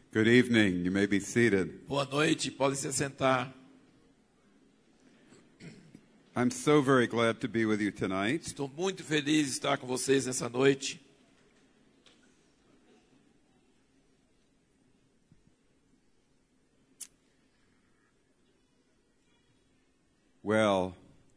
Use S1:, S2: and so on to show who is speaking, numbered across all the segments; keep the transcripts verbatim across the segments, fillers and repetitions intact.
S1: Good evening. You may be seated.
S2: Boa noite, podem se sentar.
S1: I'm so very glad to be with you tonight.
S2: Estou muito feliz de estar com vocês nessa noite.
S1: Well,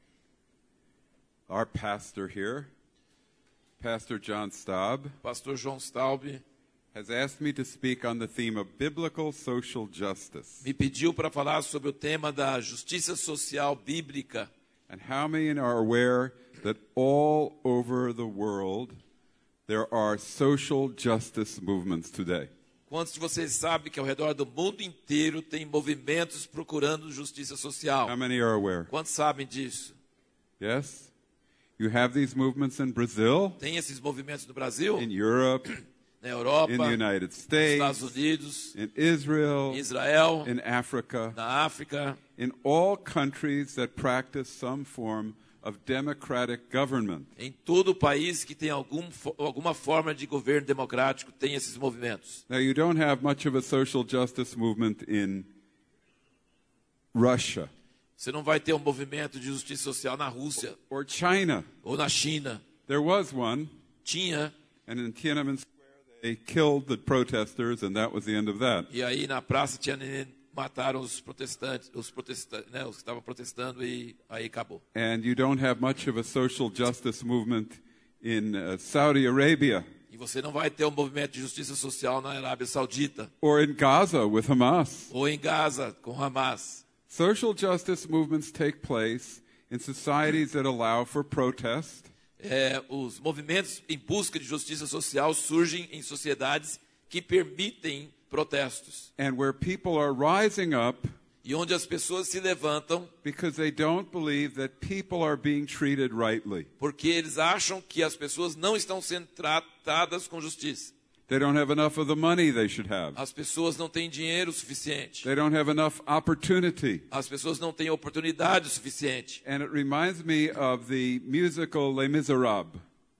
S1: our pastor here, Pastor John Staub,
S2: Pastor João Staub
S1: has asked me to speak on the theme of biblical social justice.
S2: me pediu para falar sobre o tema da justiça social bíblica.
S1: And how many are aware that all over the world there are social justice movements today?
S2: Quantos de vocês sabem que ao redor do mundo inteiro tem movimentos procurando justiça social?
S1: How many are aware?
S2: Quantos sabem disso?
S1: Yes? You have these movements in Brazil,
S2: Tem esses movimentos no Brasil,
S1: in Europe,
S2: na Europa,
S1: in the United
S2: nos
S1: States,
S2: Estados Unidos,
S1: in Israel,
S2: em Israel,
S1: in Africa,
S2: na África,
S1: in all countries that practice some form of democratic government.
S2: em todo o país que tem algum, alguma forma de governo democrático, tem esses movimentos.
S1: Now, you don't have much of a social justice movement in Russia
S2: Você não vai ter um movimento de justiça social na Rússia
S1: or China.
S2: ou na China.
S1: There was one,
S2: Tinha,
S1: and in Tiananmen Square they killed the protesters, and that was the end of that.
S2: e aí na praça Tiananmen mataram os protestantes, os protestantes, né, os que estavam protestando, e aí acabou.
S1: And you don't have much of a social justice movement in uh, Saudi Arabia
S2: E você não vai ter um movimento de justiça social na Arábia Saudita
S1: or in Gaza with Hamas.
S2: ou em Gaza com Hamas.
S1: Social justice movements take place in societies that allow for protest,
S2: É, os movimentos em busca de justiça social surgem em sociedades que permitem protestos
S1: and where people are rising up
S2: e onde as pessoas se levantam
S1: because they don't believe that people are being treated rightly.
S2: porque eles acham que as pessoas não estão sendo tratadas com justiça.
S1: They don't have enough of the money they should have.
S2: As pessoas não têm dinheiro suficiente.
S1: They don't have enough opportunity.
S2: As pessoas não têm oportunidade suficiente.
S1: And it reminds me of the musical Les Miserables.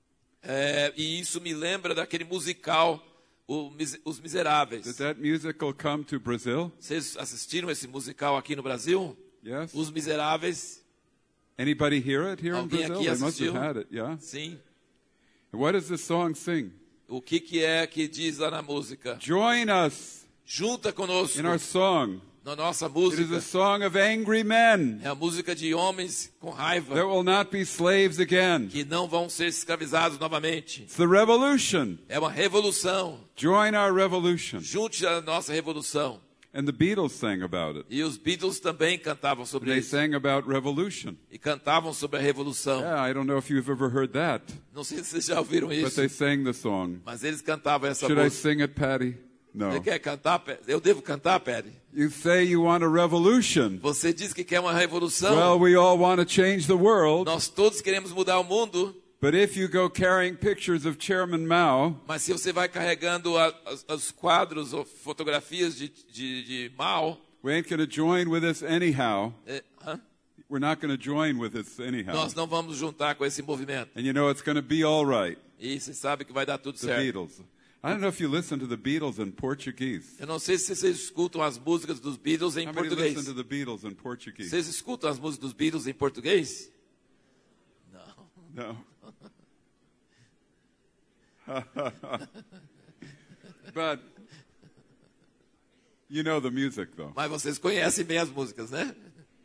S2: É, e isso me lembra daquele musical, o Mis- Os Miseráveis.
S1: Did that musical come to Brazil?
S2: Vocês assistiram esse musical aqui no Brasil?
S1: Yes.
S2: Os Miseráveis?
S1: Anybody hear it here in
S2: Alguém
S1: Brazil?
S2: aqui
S1: They must have
S2: assistiu?
S1: had it, yeah.
S2: Sim.
S1: And what does this song sing?
S2: O que, que é que diz lá na música?
S1: Join us
S2: Junta conosco
S1: in our song.
S2: na nossa
S1: It is a
S2: música.
S1: song of angry men
S2: É a música de homens com raiva
S1: that will not be slaves again.
S2: que não vão ser escravizados novamente.
S1: It's the revolution.
S2: É uma revolução.
S1: Join our revolution.
S2: Junte a nossa revolução.
S1: And the Beatles sang about it.
S2: E os Beatles também cantavam sobre
S1: They
S2: isso.
S1: sang about revolution.
S2: E cantavam sobre a revolução.
S1: Yeah, I don't know if you've ever heard that,
S2: Não sei se vocês já ouviram
S1: but
S2: isso,
S1: they sang the song.
S2: mas eles cantavam essa
S1: Should I
S2: música.
S1: sing it, Patty?
S2: Você
S1: No.
S2: quer cantar, Pe- Eu devo cantar, Perry?
S1: You say you want a revolution.
S2: Você diz que quer uma revolução.
S1: Well, we all want to change the world,
S2: Nós todos queremos mudar o mundo.
S1: but if you go carrying pictures of Chairman Mao,
S2: Mas se você vai carregando a, as- os quadros ou fotografias de, de, de Mao,
S1: we ain't going to join with this anyhow.
S2: é, hã?
S1: We're not going to join with this anyhow.
S2: nós não vamos juntar com esse movimento.
S1: And you know it's going to be all right.
S2: E você sabe que vai dar tudo
S1: The
S2: certo.
S1: Beatles. I don't know if you listen to the Beatles in Portuguese.
S2: Eu não sei se vocês escutam as músicas dos Beatles em
S1: How many
S2: português.
S1: listen to the Beatles in Portuguese?
S2: Vocês escutam as músicas dos Beatles em português?
S1: No. But you know the music, though.
S2: Mas vocês conhecem bem as músicas, né?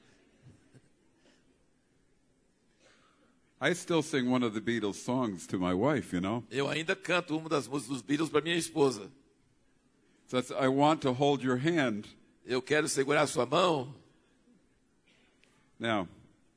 S1: I still sing one of the Beatles songs to my wife, you know.
S2: Eu ainda canto uma das músicas dos Beatles para minha esposa.
S1: So that's, I want to hold your hand.
S2: Eu quero segurar sua mão.
S1: Now,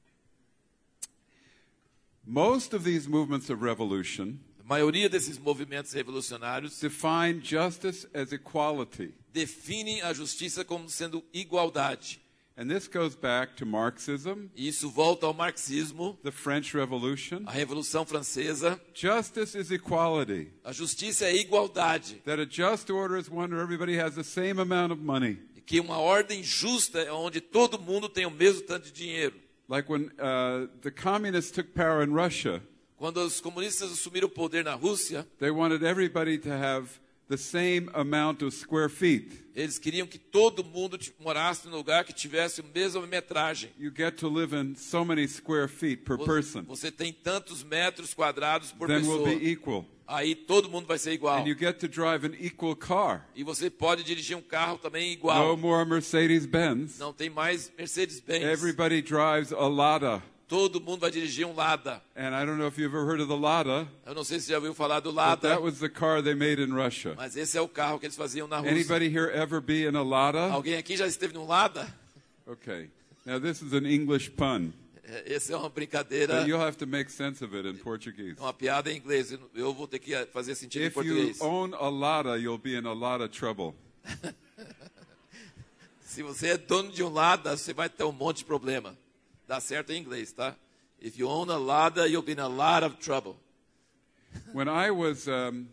S1: most of these movements of revolution
S2: A maioria desses movimentos revolucionários
S1: define justice as equality.
S2: definem a justiça como sendo igualdade.
S1: And this goes back to Marxism,
S2: E isso volta ao marxismo,
S1: the French Revolution.
S2: a Revolução Francesa.
S1: Justice is equality.
S2: A justiça é igualdade.
S1: That a just order is one where everybody has the same amount of money.
S2: E que uma ordem justa é onde todo mundo tem o mesmo tanto de dinheiro.
S1: Like when uh, the communists took power in Russia,
S2: Quando os comunistas assumiram o poder na Rússia,
S1: they wanted everybody to have the same amount of square feet.
S2: Eles queriam que todo mundo t- morasse num lugar que tivesse a mesma metragem.
S1: You get to live in so many square feet per
S2: Vo-
S1: person.
S2: Você tem tantos metros quadrados por
S1: Then we'll
S2: pessoa.
S1: be equal.
S2: Aí todo mundo vai ser igual.
S1: And you get to drive an equal car.
S2: E você pode dirigir um carro também
S1: No
S2: igual.
S1: more Mercedes-Benz.
S2: Não tem mais Mercedes-Benz.
S1: Everybody drives a Lada.
S2: Todo mundo vai dirigir um Lada.
S1: And I don't know if you've ever heard of the Lada,
S2: Eu não sei se você já ouviu falar do
S1: but
S2: Lada,
S1: that was the car they made in Russia.
S2: mas esse é o carro que eles faziam na Rússia.
S1: Anybody here ever be in a Lada?
S2: Alguém aqui já esteve num Lada?
S1: Okay. Now this is an English pun,
S2: É, essa é uma brincadeira,
S1: but you'll have to make sense of it in Portuguese.
S2: uma piada em inglês. Eu vou ter que fazer sentido em
S1: If you
S2: português.
S1: own a Lada, you'll be in a lot of trouble.
S2: Se você é dono de um Lada, você vai ter um monte de problema. Dá certo em inglês, tá? If you own a Lada, you'll be in a lot of trouble.
S1: When I was um,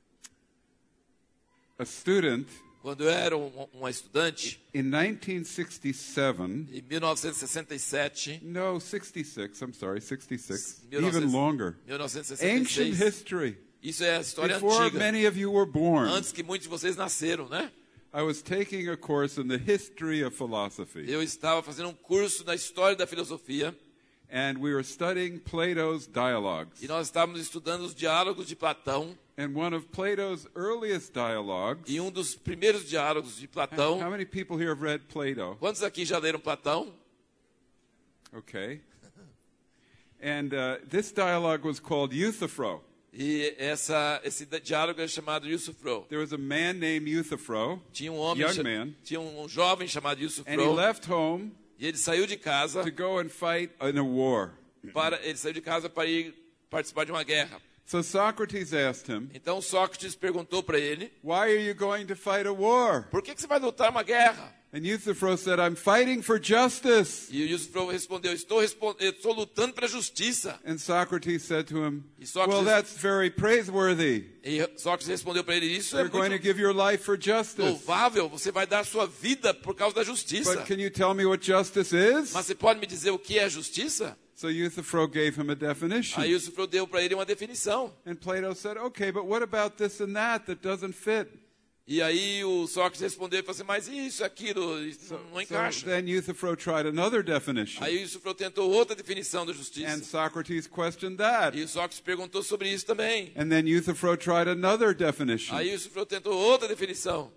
S1: a student
S2: Quando eu era um, um estudante,
S1: in nineteen sixty-seven,
S2: em mil novecentos e sessenta e sete,
S1: no, sixty-six, I'm sorry, sixty-six,
S2: mil novecentos
S1: even longer.
S2: mil novecentos e sessenta e
S1: Ancient
S2: seis,
S1: history.
S2: isso é a história
S1: Before
S2: antiga,
S1: many of you were born,
S2: antes que muitos de vocês nasceram, né?
S1: I was taking a course in the history of philosophy.
S2: Eu estava fazendo um curso na história da filosofia
S1: And we were studying Plato's dialogues.
S2: e nós estávamos estudando os diálogos de Platão.
S1: And one of Plato's earliest dialogues.
S2: E um dos primeiros diálogos de Platão.
S1: How many people here have read Plato?
S2: Quantos aqui já leram Platão?
S1: Okay. And uh, this dialogue was called Euthyphro.
S2: E essa, esse diálogo é chamado Euthyphro.
S1: There was a man named Euthyphro,
S2: Tinha um homem,
S1: young
S2: cha-
S1: man,
S2: tinha um jovem chamado
S1: and he
S2: Euthyphro.
S1: left home
S2: E ele saiu de casa
S1: to go and fight in a war.
S2: para ele saiu de casa para ir participar de uma guerra.
S1: So Socrates asked him,
S2: Então Sócrates perguntou para ele:
S1: "Why are you going to fight a war?"
S2: por que, que você vai lutar uma guerra?
S1: And Euthyphro said, "I'm fighting for justice."
S2: E o Euthyphro respondeu: estou, respon- eu estou lutando para a justiça.
S1: And Socrates said to him,
S2: E Sócrates-
S1: "Well, that's very praiseworthy.
S2: E Sócrates respondeu para ele: isso é
S1: You're going to
S2: muito
S1: give your life for justice.
S2: louvável, você vai dar sua vida por causa da justiça.
S1: But can you tell me what justice is?"
S2: Mas você pode me dizer o que é justiça?
S1: So Euthyphro gave him a definition.
S2: Aí o Euthyphro deu para ele uma definição.
S1: And Plato said, "Okay, but what about this and that that doesn't fit?"
S2: E aí o Sócrates respondeu e falou assim: mas isso, aquilo, isso não, não
S1: So
S2: encaixa.
S1: then Euthyphro tried another definition.
S2: Aí o Euthyphro tentou outra definição da
S1: And
S2: justiça.
S1: Socrates questioned that.
S2: E o Sócrates perguntou sobre isso também.
S1: And then Euthyphro tried another definition.
S2: Aí o Euthyphro tentou outra definição.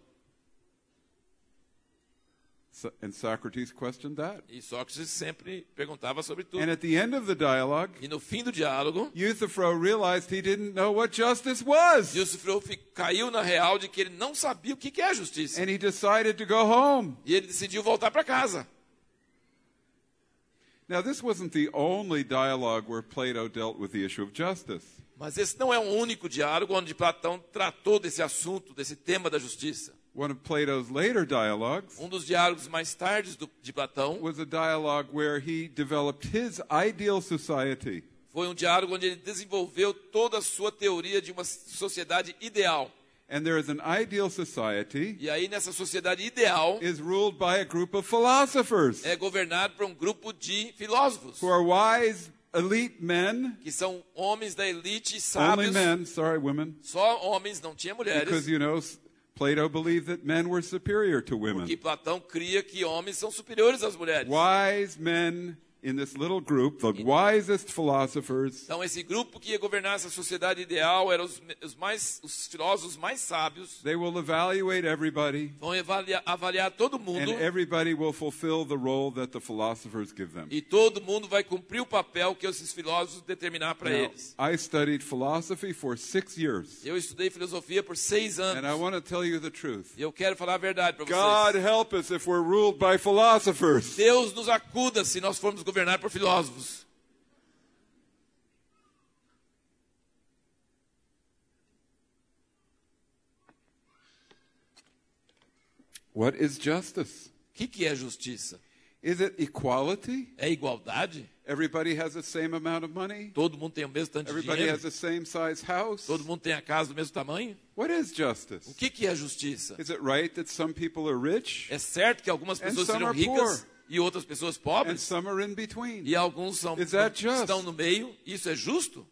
S1: So, and Socrates questioned that.
S2: E Sócrates sempre perguntava sobre tudo.
S1: And at the end of the dialogue,
S2: E no fim do diálogo,
S1: Euthyphro realized he didn't know what justice was.
S2: Euthyphro fi- caiu na real de que ele não sabia o que que é a justiça.
S1: And he decided to go home.
S2: E ele decidiu voltar para casa.
S1: Now, this wasn't the only dialogue where Plato dealt with the issue of justice.
S2: Mas esse não é um único diálogo onde Platão tratou desse assunto, desse tema da justiça.
S1: One of Plato's later dialogues
S2: Um dos diálogos mais tardes do, de Platão
S1: was a dialogue where he developed his ideal society.
S2: foi um diálogo onde ele desenvolveu toda a sua teoria de uma sociedade ideal.
S1: And there is an ideal society
S2: E aí nessa sociedade ideal
S1: is ruled by a group of philosophers
S2: é governado por um grupo de filósofos,
S1: who are wise, elite men,
S2: que são homens da elite
S1: only
S2: sábios,
S1: men, sorry, women,
S2: só homens, não tinha mulheres,
S1: because, you know, Plato believed that men were superior to women.
S2: porque Platão cria que homens são superiores às mulheres.
S1: Wise men in this little group, the wisest philosophers,
S2: Então esse grupo que ia governar essa sociedade ideal eram os, os, mais, os filósofos mais sábios,
S1: they will evaluate everybody,
S2: vão avaliar, avaliar todo mundo,
S1: and everybody will fulfill the role that the philosophers give them.
S2: e todo mundo vai cumprir o papel que esses filósofos determinar para
S1: Now,
S2: eles.
S1: I studied philosophy for six years,
S2: Eu estudei filosofia por seis
S1: and I
S2: anos.
S1: want to tell you the truth.
S2: E eu quero falar a verdade para
S1: God
S2: vocês.
S1: help us if we're ruled by philosophers.
S2: Deus nos acuda se nós formos governar por filósofos.
S1: What is justice?
S2: O que, que é justiça?
S1: Is it equality?
S2: É igualdade?
S1: Everybody has the same amount of money?
S2: Todo mundo tem o mesmo tanto de
S1: Everybody
S2: dinheiro?
S1: has the same size house?
S2: Todo mundo tem a casa do mesmo tamanho?
S1: What is
S2: O
S1: justice?
S2: que, que é justiça?
S1: Is it right that some people are rich
S2: É certo que algumas pessoas
S1: some
S2: serão
S1: are
S2: ricas
S1: poor.
S2: e outras pessoas
S1: and
S2: pobres?
S1: some are in between?
S2: E alguns são,
S1: Is that just?
S2: estão no meio? Isso é justo?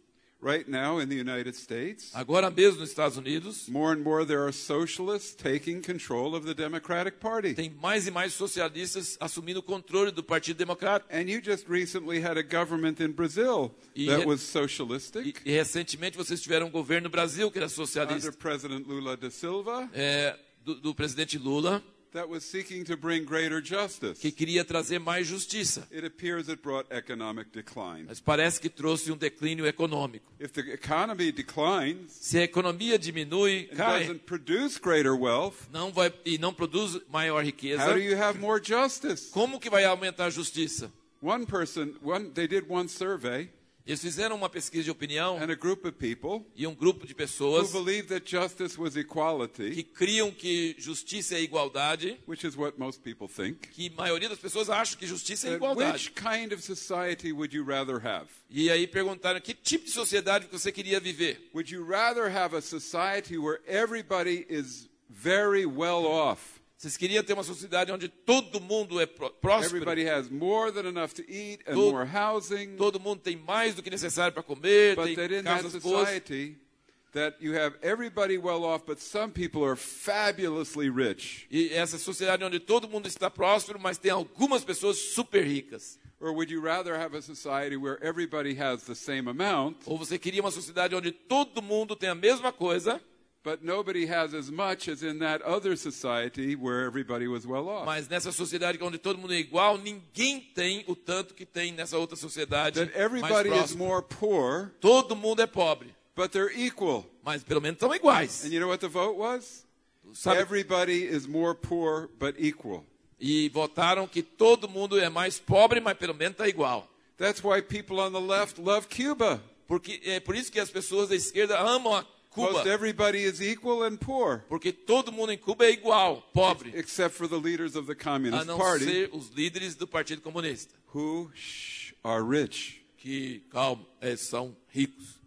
S1: Right now in the United States,
S2: Agora mesmo nos Estados Unidos,
S1: more and more there are socialists taking control of the Democratic Party.
S2: tem mais e mais socialistas assumindo o controle do Partido Democrático.
S1: And you just recently had a government in Brazil
S2: E
S1: that
S2: re-
S1: was
S2: E,
S1: socialistic
S2: e recentemente vocês tiveram um governo no Brasil que era
S1: under
S2: socialista,
S1: President Lula da Silva
S2: é, do, do presidente Lula,
S1: that was seeking to bring greater justice.
S2: que queria trazer mais justiça.
S1: It appears it brought economic decline.
S2: Mas parece que trouxe um declínio econômico.
S1: If the economy declines
S2: Se a economia diminui,
S1: and
S2: cai,
S1: doesn't produce greater wealth,
S2: não vai, e não produz maior riqueza,
S1: how do you have more justice?
S2: como que vai aumentar a justiça?
S1: One person, one, they did one survey,
S2: Eles fizeram uma pesquisa de opinião
S1: and a group of people
S2: e um grupo de
S1: who
S2: pessoas
S1: believed that justice was
S2: que
S1: equality,
S2: criam que justiça é igualdade,
S1: which is what most people think.
S2: que a maioria das pessoas acha que justiça é
S1: But
S2: igualdade.
S1: which kind of society would you rather have?
S2: E aí perguntaram que tipo de sociedade que você queria viver.
S1: Would you rather have a society where everybody is very well off?
S2: Vocês queriam ter uma sociedade onde todo mundo é pró- próspero,
S1: Everybody has more than enough to eat and
S2: Todo-
S1: more housing,
S2: todo mundo tem mais do que necessário para comer,
S1: but
S2: tem
S1: that in that
S2: casas boas.
S1: society that you have everybody well off, but some people are fabulously rich?
S2: E essa sociedade onde todo mundo está próspero, mas tem algumas pessoas super ricas.
S1: Or would you rather have a society where everybody has the same amount,
S2: Ou você queria uma sociedade onde todo mundo tem a mesma coisa,
S1: but nobody has as much as in that other society where everybody was well off?
S2: mas nessa sociedade onde todo mundo é igual, ninguém tem o tanto que tem nessa outra sociedade
S1: That
S2: mais
S1: everybody is
S2: próxima.
S1: more poor,
S2: Todo mundo é pobre,
S1: but they're equal.
S2: mas pelo menos são iguais.
S1: And you know what the vote was?
S2: Sabe?
S1: Everybody is more poor, but equal.
S2: E votaram que todo mundo é mais pobre, mas pelo menos está igual.
S1: That's why people on the left love Cuba.
S2: Porque é por isso que as pessoas da esquerda amam a Cuba,
S1: Most everybody is equal and poor,
S2: porque todo mundo em Cuba é igual, pobre,
S1: except for the leaders of the
S2: a
S1: Communist
S2: não
S1: Party,
S2: ser os líderes do Partido Comunista,
S1: who shh, are rich.
S2: que, calma, é, são ricos.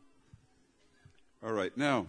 S1: All right, now,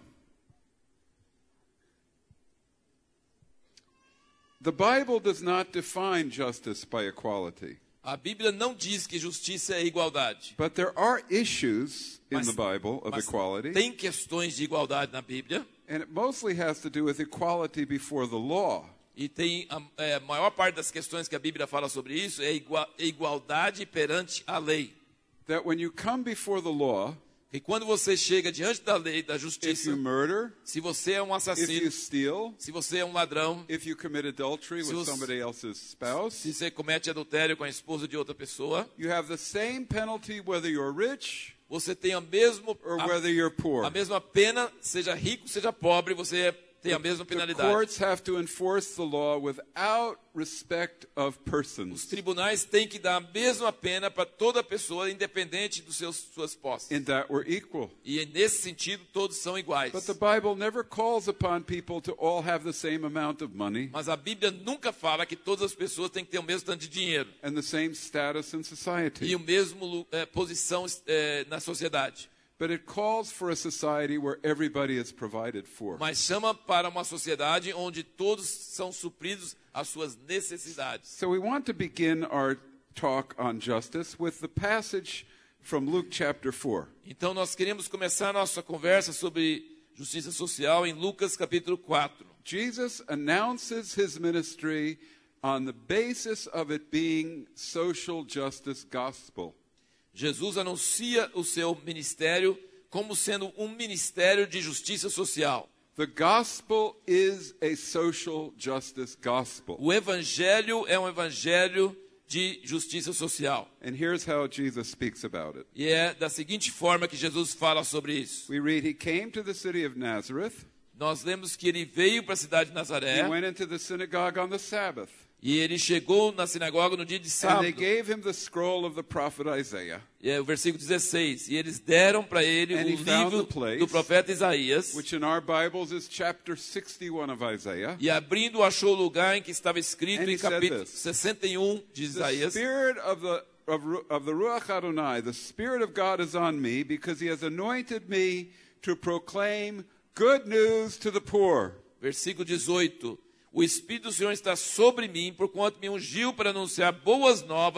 S1: the Bible does not define justice by equality,
S2: A Bíblia não diz que justiça é igualdade.
S1: but there are issues in
S2: Mas-
S1: the Bible of
S2: Mas
S1: equality,
S2: tem questões de igualdade na Bíblia,
S1: and it mostly has to do with equality before the law.
S2: e tem a, é, a maior parte das questões que a Bíblia fala sobre isso é igua- é igualdade perante a lei.
S1: That when you come before the law,
S2: E quando você chega diante da lei, da
S1: if
S2: justiça,
S1: you murder,
S2: se você é um
S1: if you
S2: assassino,
S1: steal,
S2: se você é um ladrão,
S1: if you commit adultery
S2: Se
S1: with
S2: você-
S1: somebody else's spouse,
S2: se você comete adultério com a esposa de outra pessoa,
S1: you have the same penalty whether you're rich
S2: você tem a, mesmo,
S1: or
S2: a,
S1: whether you're poor.
S2: a mesma pena, seja rico, seja pobre, você é- tem a mesma
S1: The
S2: penalidade.
S1: courts have to enforce the law without respect of
S2: Os
S1: persons.
S2: tribunais têm que dar a mesma pena para toda pessoa, independente dos seus suas posses.
S1: In that we're equal.
S2: E nesse sentido, todos são iguais.
S1: But the Bible never calls upon people to all have the same amount of money
S2: Mas a Bíblia nunca fala que todas as pessoas têm que ter o mesmo tanto de dinheiro
S1: and the same status in
S2: e
S1: society.
S2: o mesmo lu- eh, posição eh, na sociedade.
S1: But it calls for a society where everybody is provided for.
S2: Mas chama para uma sociedade onde todos são supridos às suas necessidades.
S1: So we want to begin our talk on justice with the passage from Luke chapter four.
S2: Então nós queremos começar a nossa conversa sobre justiça social em Lucas capítulo quatro.
S1: Jesus announces his ministry on the basis of it being social justice gospel.
S2: Jesus anuncia o seu ministério como sendo um ministério de justiça social.
S1: The gospel is a social justice gospel.
S2: O evangelho é um evangelho de justiça social.
S1: And here's how Jesus speaks about it.
S2: E é da seguinte forma que Jesus fala sobre isso.
S1: We read, he came to the city of Nazareth.
S2: Nós lemos que ele veio para a cidade de
S1: He
S2: Nazaré
S1: went into the synagogue on the Sabbath.
S2: e ele chegou na sinagoga no dia de
S1: And
S2: sábado.
S1: they gave him the scroll of the prophet Isaiah,
S2: E é o versículo dezesseis. E eles deram para ele
S1: And
S2: o
S1: he found
S2: livro
S1: the place,
S2: do profeta Isaías.
S1: which in our Bibles is chapter sixty-one of Isaiah.
S2: E abrindo, achou o lugar em que estava escrito
S1: And he
S2: em
S1: said
S2: capítulo
S1: this,
S2: sessenta e um de
S1: The
S2: Isaías.
S1: spirit of the of, Ru- of the Ruach Adonai, the spirit of God is on me because he has anointed me to proclaim good news to the poor.
S2: Versículo dezoito. O Espírito do Senhor está sobre mim, porquanto me ungiu para anunciar boas novas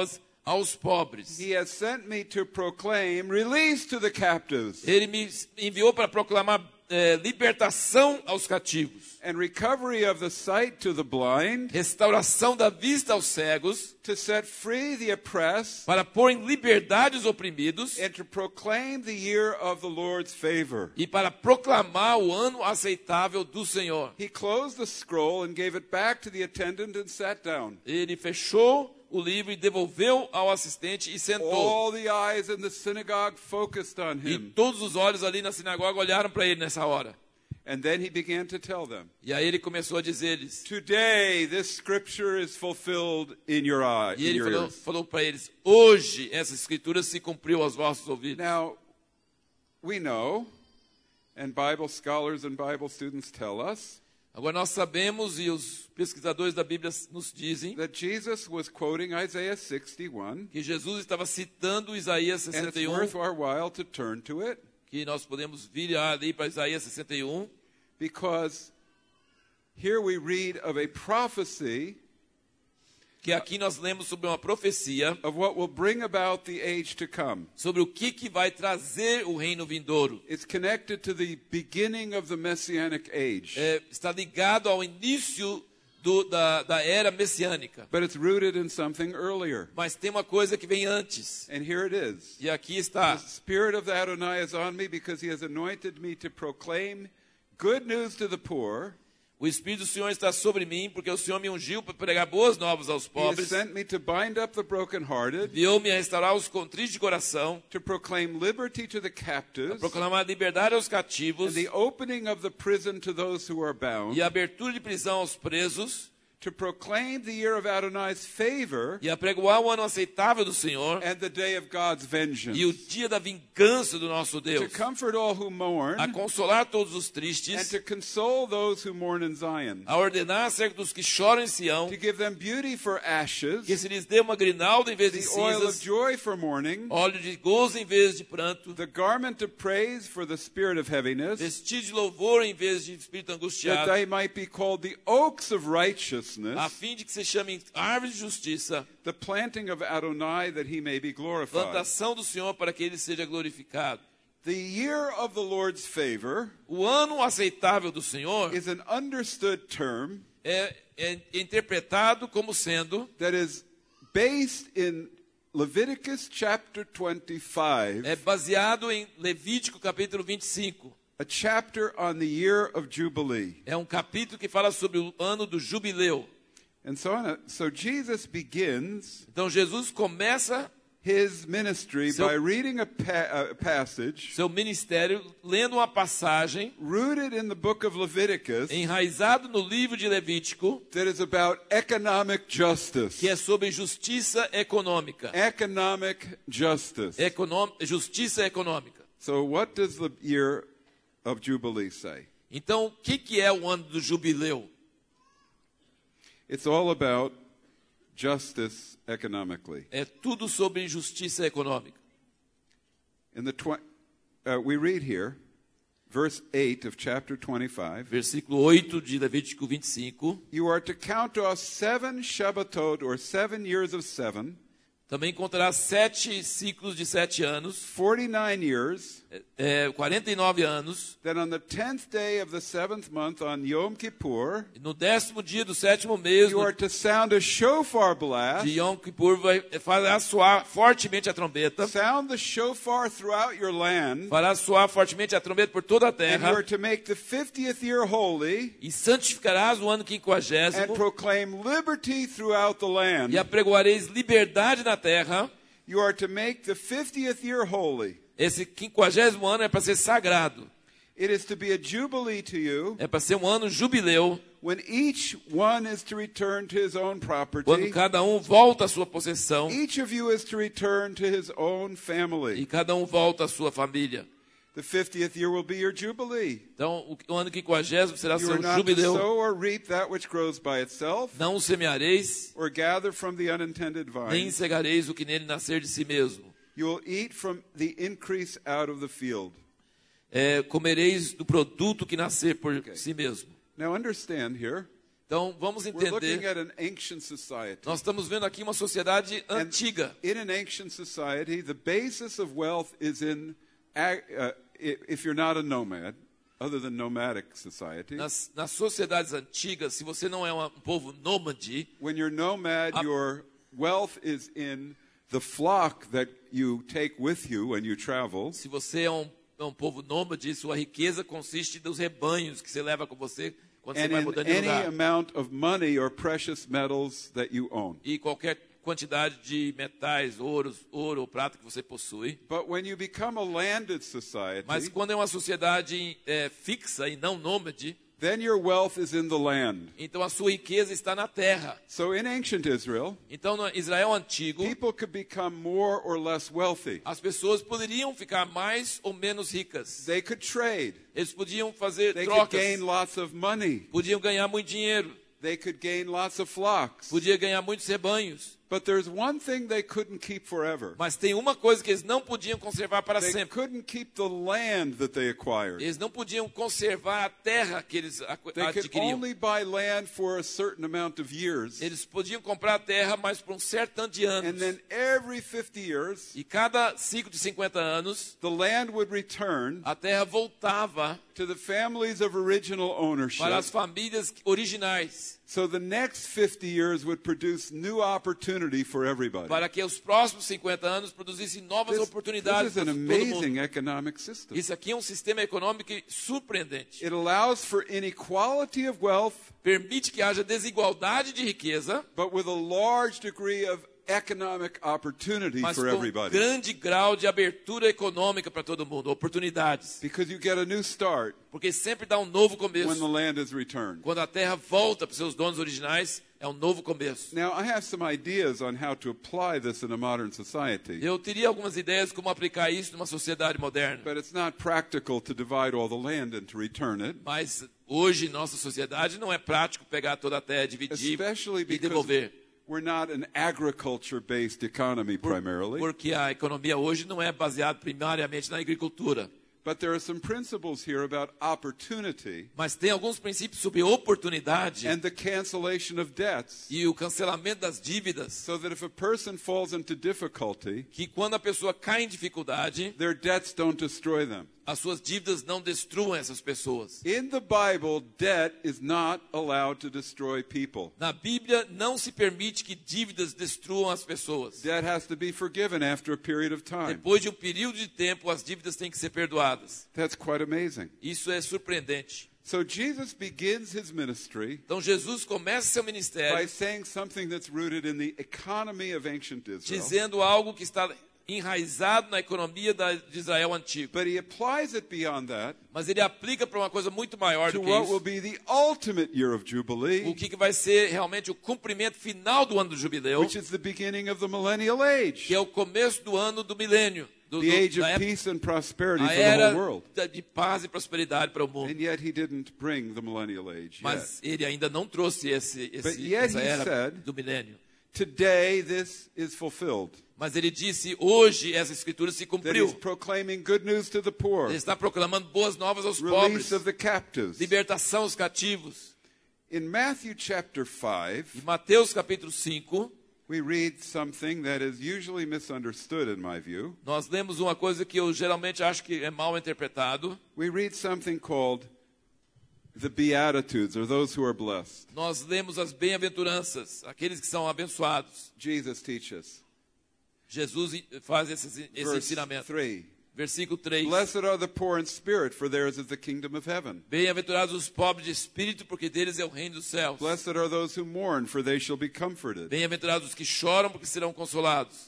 S2: aos pobres.
S1: He has sent me to proclaim release to the captives
S2: Ele me enviou para proclamar eh, libertação aos cativos,
S1: and recovery of the sight to the blind,
S2: restauração da vista aos cegos,
S1: to set free the oppressed,
S2: para pôr em liberdade os oprimidos
S1: and to proclaim the year of the Lord's favor.
S2: e para proclamar o ano aceitável do Senhor.
S1: He closed the scroll and gave it back to the attendant and sat down.
S2: Ele fechou o livro e devolveu ao assistente e sentou.
S1: All the eyes in the synagogue focused on
S2: E
S1: him.
S2: todos os olhos ali na sinagoga olharam para ele nessa hora.
S1: And then he began to tell them,
S2: E aí ele começou a dizer-lhes,
S1: today this scripture is fulfilled in your eye,
S2: e
S1: in
S2: ele
S1: your
S2: falou,
S1: ears.
S2: falou para eles, hoje essa escritura se cumpriu aos vossos ouvidos.
S1: Now, we know, and Bible scholars and Bible students tell us,
S2: Agora nós sabemos, e os pesquisadores da Bíblia nos dizem,
S1: that Jesus was quoting Isaiah sixty-one,
S2: que Jesus estava citando Isaías
S1: and
S2: sessenta
S1: it's
S2: e um,
S1: worth our while to turn to it,
S2: que nós podemos vir ali para Isaías sessenta e um,
S1: because here we read of a prophecy
S2: que aqui nós lemos sobre uma profecia,
S1: of what will bring about the age to come.
S2: sobre o que, que vai trazer o reino vindouro.
S1: It's connected to the beginning of the Messianic age,
S2: É, está ligado ao início do, da, da era messiânica.
S1: but it's rooted in something earlier.
S2: Mas tem uma coisa que vem antes.
S1: And here it is.
S2: E aqui está.
S1: The Spirit of Adonai is on me because he has anointed me to proclaim good news to the poor.
S2: O Espírito do Senhor está sobre mim, porque o Senhor me ungiu para pregar boas novas aos
S1: He has
S2: pobres.
S1: sent me to bind up the brokenhearted,
S2: Enviou-me a restaurar os contritos de coração,
S1: to proclaim liberty to the
S2: a
S1: captives,
S2: proclamar a liberdade aos
S1: and
S2: cativos
S1: the opening of the prison to those who are bound,
S2: e a abertura de prisão aos presos,
S1: to proclaim the year of Adonai's favor
S2: e a pregoar o ano aceitável do Senhor
S1: and the day of God's vengeance,
S2: e o dia da vingança do nosso
S1: to
S2: Deus,
S1: comfort all who mourn,
S2: a consolar todos os
S1: and
S2: tristes,
S1: to console those who mourn in Zion,
S2: a ordenar acerca dos que choram em Sião,
S1: to give them beauty for ashes,
S2: que se lhes dê uma grinalda em vez de
S1: the oil of
S2: cinzas,
S1: joy for mourning,
S2: óleo de gozo em vez de pranto,
S1: the garment of praise for the spirit of heaviness,
S2: vestido de louvor em vez de espírito
S1: that
S2: angustiado,
S1: they might be called the oaks of
S2: a
S1: righteousness,
S2: fim de que se chamem árvores de justiça,
S1: the planting of Adonai, that he may be glorified.
S2: plantação do Senhor para que ele seja glorificado.
S1: The year of the Lord's favor
S2: O ano aceitável do Senhor
S1: is an understood term
S2: é, é interpretado como sendo,
S1: that is based in Leviticus chapter twenty-five,
S2: é baseado em Levítico capítulo vinte e cinco.
S1: a chapter on the year of Jubilee.
S2: É um capítulo que fala sobre o ano do jubileu.
S1: And so on. A, so Jesus begins
S2: Então Jesus começa
S1: his ministry
S2: So-
S1: by reading a, pa- a passage
S2: seu ministério lendo uma passagem
S1: rooted in the book of Leviticus
S2: enraizado no livro de Levítico,
S1: that is about economic justice.
S2: que é sobre justiça econômica.
S1: Economic justice.
S2: Econom- justiça econômica.
S1: So what does the year of Jubilee say?
S2: Então, o que, que é o ano do jubileu?
S1: It's all about justice economically.
S2: É tudo sobre justiça econômica.
S1: In the tw- uh, we read here, verse eight of chapter twenty-five,
S2: Versículo oito de Levítico vinte e cinco.
S1: you are to count off seven Shabbatot, or seven years of seven,
S2: Também contará sete ciclos de sete anos,
S1: forty-nine years,
S2: é, quarenta e nove anos.
S1: then on the tenth day of the seventh month, on Yom Kippur,
S2: E no décimo dia do sétimo mês
S1: you
S2: no-
S1: are to sound a shofar blast,
S2: de Yom Kippur, vai, fará soar fortemente a trombeta.
S1: sound the shofar throughout your land,
S2: Fará soar fortemente a trombeta por toda a
S1: and you are
S2: terra.
S1: to make the fiftieth year holy,
S2: E santificarás o ano
S1: and
S2: quinquagésimo.
S1: proclaim liberty throughout the land.
S2: E apregoareis liberdade na terra.
S1: You are to make the fiftieth year holy.
S2: Esse quinquagésimo ano é para ser sagrado.
S1: It is to be a jubilee to you,
S2: É para ser um ano jubileu,
S1: when each one is to return to his own
S2: quando
S1: property.
S2: cada um volta à sua possessão
S1: Each of you is to return to his own
S2: e
S1: family.
S2: cada um volta à sua família.
S1: The fiftieth year will be your jubilee.
S2: Então, o- o ano quinquagésimo será
S1: You
S2: seu
S1: are not to
S2: jubileu.
S1: sow or reap that which grows by itself,
S2: Não semeareis,
S1: or gather from the unintended
S2: nem
S1: vine.
S2: cegareis o que nele nascer de si mesmo.
S1: You will eat from the increase out of the field.
S2: É, comereis do produto que nascer por
S1: Okay.
S2: si mesmo.
S1: Now understand here,
S2: Então, vamos
S1: We're looking
S2: entender.
S1: at an ancient society.
S2: Nós estamos vendo aqui uma sociedade
S1: And
S2: antiga.
S1: in an ancient society, the basis of wealth is in, ag- uh, i- if you're not a nomad, other than nomadic society,
S2: Nas, nas sociedades antigas, se você não é uma- um povo nômade,
S1: when you're nomad,
S2: Ah.
S1: your wealth is in the flock that you take with you when you travel.
S2: se você é um, é um povo nômade, sua riqueza consiste dos rebanhos que você leva com você quando você
S1: And
S2: vai
S1: in
S2: mudando de
S1: any
S2: lugar.
S1: amount of money or precious metals that you own.
S2: E qualquer quantidade de metais, ouros, ouro ou prata que você possui.
S1: But when you become a landed society,
S2: Mas quando é uma sociedade é, fixa e não nômade,
S1: then your wealth is in the land.
S2: então a sua riqueza está na terra.
S1: So in ancient Israel,
S2: Então no Israel antigo,
S1: people could become more or less wealthy.
S2: as pessoas poderiam ficar mais ou menos ricas.
S1: They could trade.
S2: Eles podiam fazer
S1: They could
S2: trocas,
S1: gain lots of money.
S2: podiam ganhar muito dinheiro,
S1: They could gain lots of flocks.
S2: podia ganhar muitos rebanhos.
S1: But there's one thing they couldn't keep forever.
S2: Mas tem uma coisa que eles não podiam conservar para
S1: They
S2: sempre.
S1: couldn't keep the land that they acquired.
S2: Eles não podiam conservar a terra que eles acu-
S1: They could
S2: adquiriam.
S1: only buy land for a certain amount of years.
S2: Eles podiam comprar a terra, mas por um certo tanto de
S1: And
S2: anos.
S1: then every fifty years,
S2: E cada ciclo de cinquenta anos,
S1: the land would return
S2: a terra voltava
S1: to the families of original ownership.
S2: para as famílias originais,
S1: So the next fifty years would produce new opportunity for everybody.
S2: para que os próximos cinquenta anos produzissem novas
S1: This,
S2: oportunidades
S1: this is
S2: para
S1: an
S2: todo mundo.
S1: amazing economic system.
S2: Isso aqui é um sistema econômico surpreendente.
S1: It allows for inequality of wealth,
S2: Permite que haja desigualdade de riqueza,
S1: but with a large degree of economic opportunity
S2: mas
S1: for
S2: com
S1: everybody.
S2: grande grau de abertura econômica para todo mundo, oportunidades.
S1: Because you get a new start
S2: Porque sempre dá um novo
S1: when the
S2: começo.
S1: land is returned.
S2: Quando a terra volta para os seus donos originais, é um novo começo.
S1: Now, I have some ideas on how to apply this in a modern society,
S2: Eu teria algumas ideias como aplicar isso numa sociedade moderna.
S1: but it's not practical to divide all the land and to return it,
S2: Mas hoje, nossa sociedade, não é prático pegar toda a terra, dividir
S1: especially
S2: e
S1: because
S2: devolver.
S1: we're not an agriculture-based economy primarily.
S2: Porque a economia hoje não é baseada primariamente na agricultura.
S1: But there are some principles here about opportunity
S2: Mas tem alguns princípios sobre oportunidade
S1: and the cancellation of debts,
S2: e o cancelamento das dívidas.
S1: so that if a person falls into difficulty,
S2: Que quando a pessoa cai em dificuldade,
S1: their debts don't destroy them.
S2: as suas dívidas não destruam essas pessoas.
S1: In the Bible, debt is not allowed to destroy people.
S2: Na Bíblia, não se permite que dívidas destruam as pessoas.
S1: Debt has to be forgiven after a period of time.
S2: Depois de um período de tempo, as dívidas têm que ser perdoadas.
S1: That's quite amazing.
S2: Isso é surpreendente.
S1: So Jesus begins his ministry
S2: Então Jesus começa seu
S1: by
S2: ministério
S1: saying something that's rooted in the economy of ancient Israel.
S2: dizendo algo que está enraizado na economia da- de Israel antigo.
S1: But he applies it beyond that
S2: Mas ele aplica para uma coisa muito maior
S1: to
S2: do que
S1: what will
S2: isso.
S1: be the ultimate year of
S2: O
S1: Jubilee,
S2: que que vai ser realmente o cumprimento final do ano do jubileu,
S1: which is the beginning of the millennial age,
S2: que é o começo do ano do milênio, do, do,
S1: the age
S2: da
S1: of
S2: época,
S1: peace and prosperity
S2: a
S1: for the
S2: era
S1: whole world.
S2: da- de paz e prosperidade para o mundo.
S1: And yet he didn't bring the millennial age yet.
S2: Mas ele ainda não trouxe esse,
S1: But
S2: esse,
S1: yet
S2: essa
S1: he
S2: era
S1: said-
S2: do milênio.
S1: Today this is fulfilled.
S2: Mas ele disse, hoje essa escritura se
S1: That he's
S2: cumpriu.
S1: proclaiming good news to the poor,
S2: Ele está proclamando boas novas aos
S1: release
S2: pobres,
S1: of the captives.
S2: libertação aos cativos.
S1: In Matthew chapter
S2: Em
S1: five,
S2: Mateus capítulo cinco,
S1: we read something that is usually misunderstood in my view.
S2: nós lemos uma coisa que eu geralmente acho que é mal interpretado.
S1: We read something called the Beatitudes, or those who are blessed.
S2: Nós lemos as bem-aventuranças, aqueles que são abençoados.
S1: Jesus teaches.
S2: Jesus faz esse, esse
S1: Verse
S2: ensinamento.
S1: three.
S2: Versículo três.
S1: Blessed are the poor in spirit, for theirs is the kingdom of heaven.
S2: Bem-aventurados os pobres de espírito, porque deles é o reino dos céus.
S1: Blessed are those who mourn, for they shall be comforted.
S2: Bem-aventurados os que choram, porque serão consolados.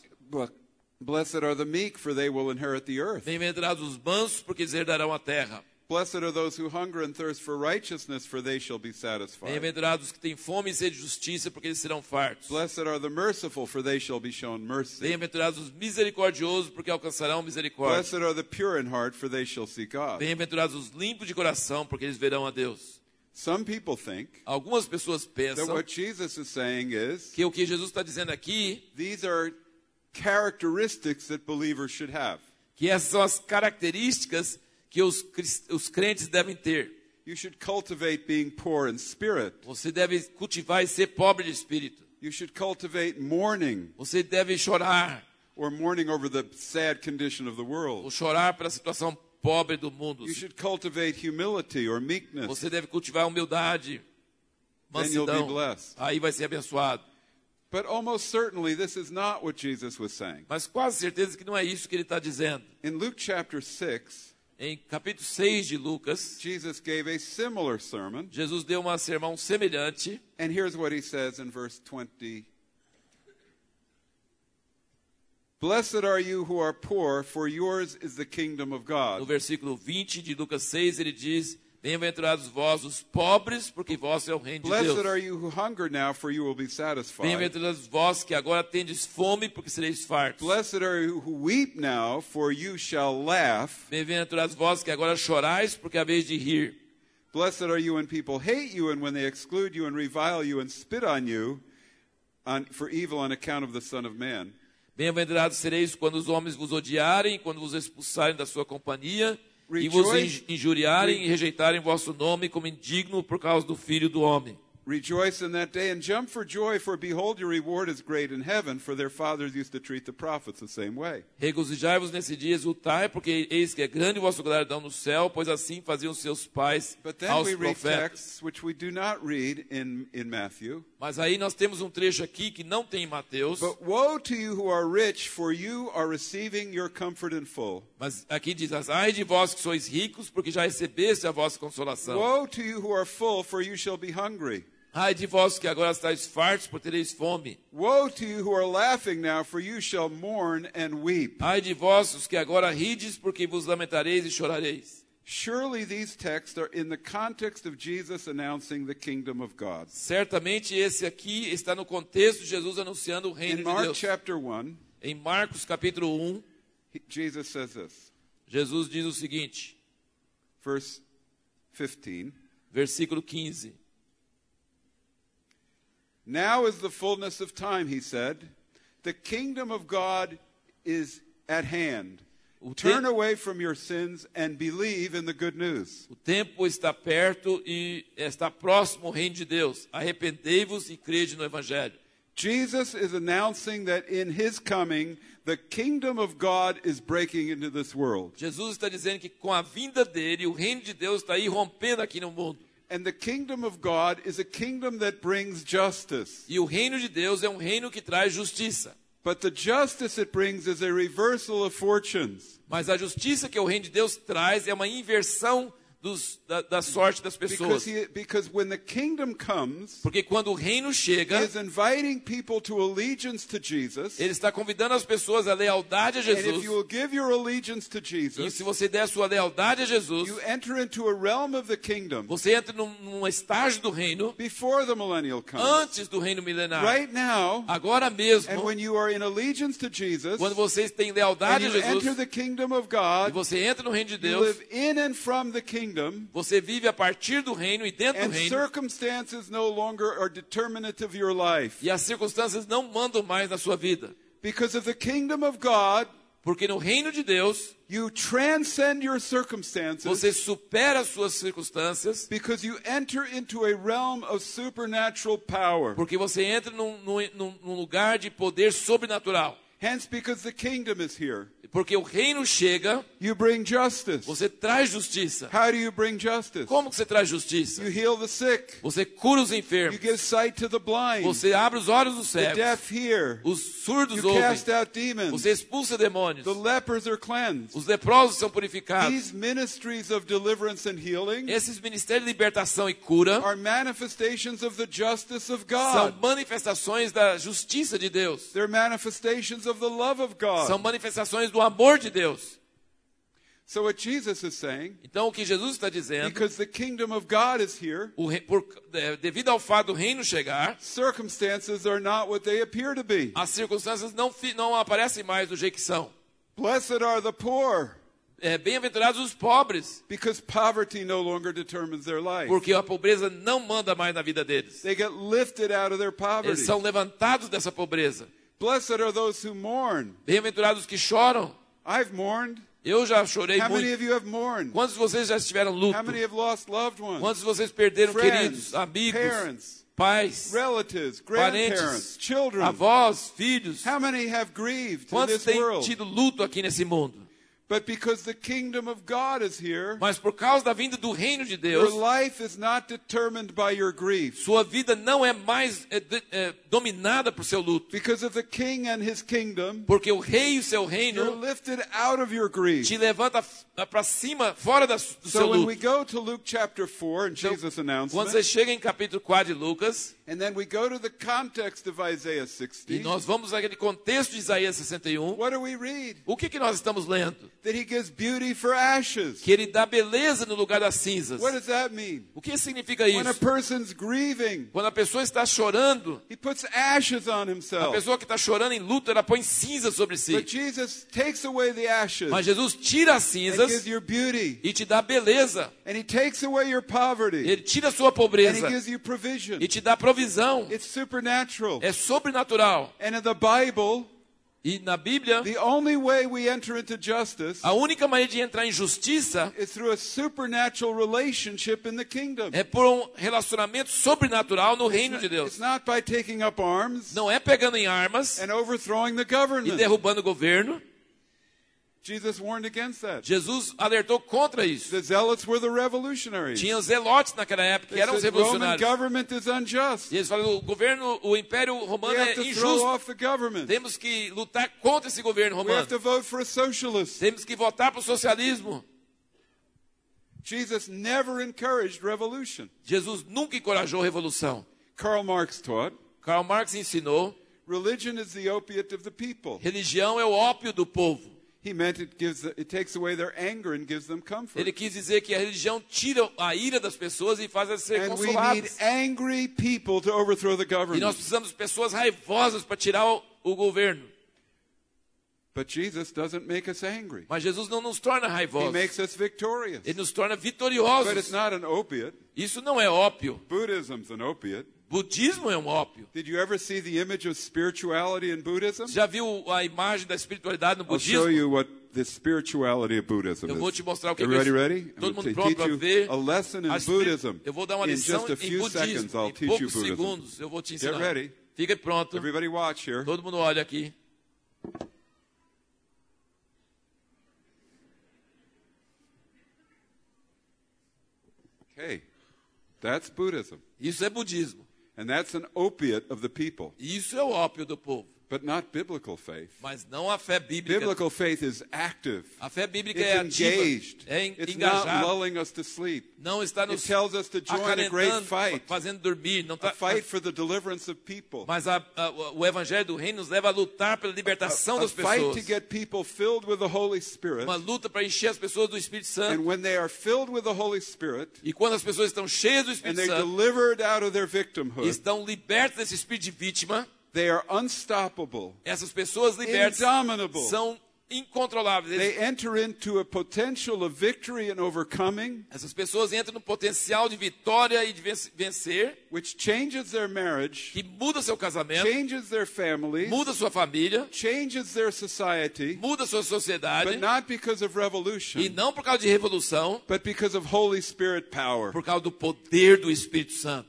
S1: Blessed are the meek, for they will inherit the earth.
S2: Bem-aventurados os mansos, porque eles herdarão a terra.
S1: Blessed are those who hunger and thirst for righteousness, for they shall be satisfied.
S2: Bem-aventurados os que têm fome e sede de justiça, porque eles serão fartos.
S1: Blessed are the merciful, for they shall be shown mercy.
S2: Bem-aventurados os misericordiosos, porque alcançarão misericórdia.
S1: Blessed are the pure in heart, for they shall see God.
S2: Bem-aventurados os limpos de coração, porque eles verão a Deus.
S1: Some people think
S2: Algumas pessoas
S1: that
S2: pensam
S1: what Jesus is saying is
S2: que o que Jesus está dizendo aqui,
S1: these are characteristics that believers should have.
S2: que essas são as características que os, cris- os crentes devem ter.
S1: You should cultivate being poor in spirit.
S2: Você deve cultivar e ser pobre de espírito.
S1: You should cultivate mourning,
S2: Você deve chorar,
S1: or mourning over the sad condition of the
S2: ou
S1: world.
S2: chorar pela situação pobre do mundo.
S1: You should cultivate humility or meekness.
S2: Você deve cultivar humildade,
S1: Then you'll be
S2: mansidão.
S1: blessed.
S2: Aí vai ser abençoado.
S1: But almost certainly this is not what Jesus was saying.
S2: Mas quase certeza que não é isso que ele está dizendo.
S1: In Luke chapter six,
S2: Em capítulo seis de Lucas,
S1: Jesus gave a similar sermon.
S2: Jesus deu um sermão semelhante.
S1: And here's what he says in verse twenty. Blessed are you who are poor, for yours is the kingdom of
S2: No
S1: God.
S2: versículo vinte de Lucas seis, ele diz: Bem-aventurados vós os pobres, porque vós é o reino de
S1: Blessed are
S2: Deus.
S1: you who hunger now, for you will be satisfied.
S2: Bem-aventurados vós que agora tendes fome, porque sereis fartos.
S1: Blessed are you who weep now, for you shall laugh.
S2: Bem-aventurados vós que agora chorais, porque haveis de rir.
S1: Blessed are you when people hate you and when they exclude you and revile you and spit on you on, for evil on account of the Son of Man.
S2: Bem-aventurados sereis quando os homens vos odiarem, quando vos expulsarem da sua companhia, e
S1: Rejoice-
S2: vos inj- injuriarem e rejeitarem vosso nome como indigno por causa do Filho do Homem.
S1: Rejoice in that day and jump for joy, for behold, your reward is great in heaven, for their fathers used to treat the prophets the same way.
S2: Regozijai-vos nesse dia, exultai, porque eis que é grande o vosso galardão no céu, pois assim faziam seus pais
S1: But then
S2: aos
S1: we read
S2: profetas.
S1: texts which we do not read in, in Matthew.
S2: Mas aí nós temos um trecho aqui que não tem em Mateus,
S1: But woe to you who are rich, for you are receiving your comfort in full.
S2: mas aqui diz: ai de vós que sois ricos, porque já recebeste a vossa consolação.
S1: Woe to you who are full, for you shall be hungry.
S2: Ai de vós que agora estáis fartos, por tereis fome.
S1: Woe to you who are laughing now, for you shall mourn and weep.
S2: Ai de vós os que agora rides, porque vos lamentareis e chorareis.
S1: Surely these texts are in the context of Jesus announcing the kingdom of God.
S2: Certamente esse aqui está no contexto de Jesus anunciando o reino
S1: In
S2: de
S1: Mark
S2: Deus.
S1: chapter one,
S2: Em Marcos capítulo um,
S1: he- Jesus says this,
S2: Jesus diz o seguinte,
S1: verse fifteen.
S2: versículo quinze.
S1: Now is the fullness of time, he said. The kingdom of God is at hand.
S2: O, te-
S1: Turn away from your sins and believe in the good news.
S2: o tempo está perto e está próximo o reino de Deus. Arrependei-vos e crede no Evangelho.
S1: Jesus is announcing that in his coming, the kingdom of God is breaking into this world.
S2: Jesus está dizendo que com a vinda dele, o reino de Deus está aí rompendo aqui no mundo.
S1: And the kingdom of God is a kingdom that brings justice.
S2: E o reino de Deus é um reino que traz justiça.
S1: But the justice it brings is a reversal of fortunes.
S2: Mas a justiça que o reino de Deus traz é uma inversão dos, da, da sorte das
S1: Because,
S2: pessoas.
S1: he, because when the kingdom comes,
S2: Porque quando o reino
S1: he
S2: chega,
S1: is inviting people to allegiance to Jesus.
S2: ele está convidando as pessoas à lealdade a
S1: And if
S2: Jesus.
S1: you will give your allegiance to
S2: E
S1: Jesus,
S2: se você der a sua lealdade a Jesus,
S1: you enter into a realm of the kingdom
S2: você entra num, num estágio do reino
S1: before the millennial comes.
S2: antes do reino milenar.
S1: Right now,
S2: Agora
S1: and
S2: mesmo,
S1: when you are in allegiance to Jesus,
S2: quando vocês têm
S1: and
S2: lealdade a
S1: you enter
S2: Jesus,
S1: the kingdom of
S2: e
S1: God,
S2: você entra no reino de
S1: you
S2: Deus,
S1: live in and from the kingdom,
S2: você vive a partir do reino e dentro do
S1: and
S2: reino,
S1: circumstances no longer are determinative of your life.
S2: e as circunstâncias não mandam mais na sua vida.
S1: Because of the kingdom of God,
S2: Porque no reino de Deus,
S1: you transcend your circumstances
S2: você supera as suas circunstâncias,
S1: because you enter into a realm of supernatural power.
S2: porque você entra num, num, num lugar de poder sobrenatural.
S1: Hence, because the kingdom is here,
S2: Porque o reino chega,
S1: you bring justice.
S2: você traz justiça.
S1: How do you bring justice?
S2: Como que você traz justiça?
S1: You heal the sick.
S2: Você cura os
S1: You
S2: enfermos.
S1: give sight to the blind.
S2: Você abre os olhos dos
S1: The
S2: cegos.
S1: deaf hear.
S2: Os surdos
S1: You
S2: ouvem.
S1: cast out demons.
S2: Você expulsa demônios.
S1: The lepers are cleansed.
S2: Os leprosos são purificados.
S1: These ministries of deliverance and healing
S2: Esses ministérios de libertação e cura
S1: are manifestations of the justice of
S2: são
S1: God.
S2: manifestações da justiça de Deus.
S1: They're manifestations of the love of
S2: São
S1: God.
S2: manifestações do amor de Deus.
S1: So what Jesus is saying,
S2: Então o que Jesus está dizendo,
S1: because the kingdom of God is here,
S2: o re- por- é, devido ao fato do reino chegar,
S1: circumstances are not what they appear to be.
S2: as circunstâncias não, fi- não aparecem mais do jeito que são.
S1: Blessed are the poor,
S2: É, bem-aventurados os pobres,
S1: because poverty no longer determines their life.
S2: porque a pobreza não manda mais na vida deles.
S1: They get lifted out of their poverty.
S2: Eles são levantados dessa pobreza.
S1: Blessed are those who mourn,
S2: Bem-aventurados os que choram,
S1: I've mourned.
S2: Eu já chorei
S1: How many
S2: muito.
S1: of you have mourned?
S2: Quantos de vocês já estiveram luto?
S1: How many have lost loved ones?
S2: Quantos de vocês perderam
S1: Friends,
S2: queridos, amigos,
S1: parents,
S2: pais,
S1: relatives,
S2: parentes,
S1: grandparents, children?
S2: avós, filhos?
S1: How many have grieved in
S2: Quantos
S1: this
S2: têm
S1: world?
S2: tido luto aqui nesse mundo?
S1: But because the kingdom of God is here,
S2: Mas por causa da vinda do reino de
S1: your
S2: Deus,
S1: life is not determined by your grief.
S2: sua vida não é mais é, de- é, dominada por seu luto.
S1: Because of the king and his kingdom,
S2: Porque o rei e o seu
S1: you're
S2: reino
S1: lifted out of your grief.
S2: te levanta para cima, fora da, do seu
S1: So when we
S2: luto.
S1: go to Luke chapter four, and
S2: Então,
S1: Jesus'
S2: quando
S1: announcement,
S2: você chega em capítulo quatro de Lucas,
S1: and then we go to the context of Isaiah
S2: e
S1: sixty,
S2: nós vamos naquele contexto de Isaías sessenta e um,
S1: what do we read?
S2: o que, que nós estamos lendo?
S1: That he gives beauty for ashes.
S2: Que ele dá beleza no lugar das cinzas.
S1: What does that mean?
S2: O que significa
S1: When a
S2: isso?
S1: person's grieving,
S2: Quando a pessoa está chorando,
S1: he puts ashes on
S2: a
S1: himself.
S2: pessoa que está chorando em luto, ela põe cinza sobre si.
S1: But Jesus takes away the ashes
S2: Mas Jesus tira as
S1: and
S2: cinzas
S1: gives you beauty.
S2: e te dá beleza.
S1: And he takes away your poverty.
S2: Ele tira a sua
S1: And he
S2: pobreza
S1: gives you provision.
S2: e te dá provisão.
S1: It's supernatural.
S2: É sobrenatural.
S1: And in the Bible,
S2: E na Bíblia,
S1: the only way we enter into justice
S2: a única maneira de entrar em justiça
S1: is through a supernatural relationship in the kingdom.
S2: é por um relacionamento sobrenatural no reino de
S1: It's
S2: Deus.
S1: not by taking up arms
S2: Não é pegando em armas
S1: and overthrowing the
S2: e
S1: government.
S2: derrubando o governo.
S1: Jesus warned against that.
S2: Jesus alertou contra isso.
S1: The zealots were the revolutionaries.
S2: Tinha os zelotes naquela época, que
S1: They
S2: eram os
S1: said Roman
S2: revolucionários.
S1: government is unjust.
S2: E eles falaram, o governo, o império
S1: We
S2: romano
S1: have
S2: é
S1: to throw
S2: injusto.
S1: off the government.
S2: Temos que lutar contra esse governo
S1: We
S2: romano.
S1: have to vote for a socialist.
S2: Temos que votar para o socialismo.
S1: Jesus never encouraged revolution.
S2: Jesus nunca encorajou a revolução.
S1: Karl Marx taught,
S2: Karl Marx ensinou,
S1: religion is the opiate of the people.
S2: religião é o ópio do povo.
S1: He meant it gives it takes away their anger and gives them comfort.
S2: Ele quis dizer que a religião tira a ira das pessoas e faz elas serem
S1: And we need
S2: consoladas.
S1: angry people to overthrow the
S2: E nós
S1: government.
S2: precisamos de pessoas raivosas para tirar o, o governo.
S1: But Jesus doesn't make us angry.
S2: Mas Jesus não nos torna
S1: He
S2: raivosos.
S1: makes us victorious.
S2: Ele nos torna
S1: But it's
S2: vitoriosos.
S1: not an opiate.
S2: Isso não é ópio.
S1: Buddhism's an opiate.
S2: Budismo é um ópio.
S1: Did you ever see the image of spirituality in Buddhism?
S2: Você já viu a imagem da espiritualidade no
S1: I'll show
S2: budismo?
S1: you what the spirituality of Buddhism
S2: Eu vou
S1: is.
S2: te mostrar o que
S1: Everybody
S2: é isso.
S1: ready? I'm
S2: Todo
S1: going
S2: mundo
S1: to
S2: pronto
S1: teach
S2: para
S1: you
S2: ver
S1: a lesson in
S2: a espiri-
S1: Buddhism.
S2: Eu vou dar uma
S1: In
S2: lição
S1: just a
S2: em
S1: few seconds,
S2: budismo.
S1: I'll
S2: Em
S1: teach you
S2: poucos
S1: Buddhism.
S2: segundos eu vou te ensinar.
S1: ready.
S2: Fique pronto.
S1: Everybody watch here.
S2: Todo mundo olha aqui.
S1: Okay. That's Buddhism.
S2: Isso é budismo.
S1: And that's an opiate of the people,
S2: Isso é o ópio do povo.
S1: but not biblical faith.
S2: Mas não a fé bíblica.
S1: Biblical faith is active.
S2: A fé bíblica
S1: It's
S2: é ativa.
S1: engaged.
S2: É en-
S1: It's not
S2: engajada.
S1: lulling us to sleep.
S2: Não está
S1: It
S2: nos
S1: tells us to join a great
S2: acalentando,
S1: fight,
S2: fazendo dormir. Não
S1: a
S2: tá,
S1: fight for the deliverance of people,
S2: mas a, a, o evangelho do reino nos leva a lutar pela libertação
S1: a
S2: das
S1: fight to
S2: pessoas.
S1: get people filled with the Holy Spirit.
S2: Uma luta para encher as pessoas do Espírito Santo.
S1: And when they are filled with the Holy Spirit
S2: E quando as pessoas estão cheias do
S1: and
S2: Espírito
S1: they're
S2: Santo,
S1: delivered out of their
S2: e
S1: victimhood,
S2: estão libertas desse espírito de vítima,
S1: they are unstoppable,
S2: essas pessoas libertas
S1: indomitable.
S2: são incontroláveis. Eles-
S1: They enter into a potential of victory and overcoming,
S2: essas pessoas entram no potencial de vitória e de ven- vencer,
S1: which changes their marriage,
S2: que muda seu casamento,
S1: changes their families,
S2: muda sua família,
S1: changes their society,
S2: muda sua sociedade,
S1: but not because of
S2: e
S1: revolution,
S2: não por causa de revolução,
S1: but because of Holy Spirit power.
S2: por causa do poder do Espírito Santo.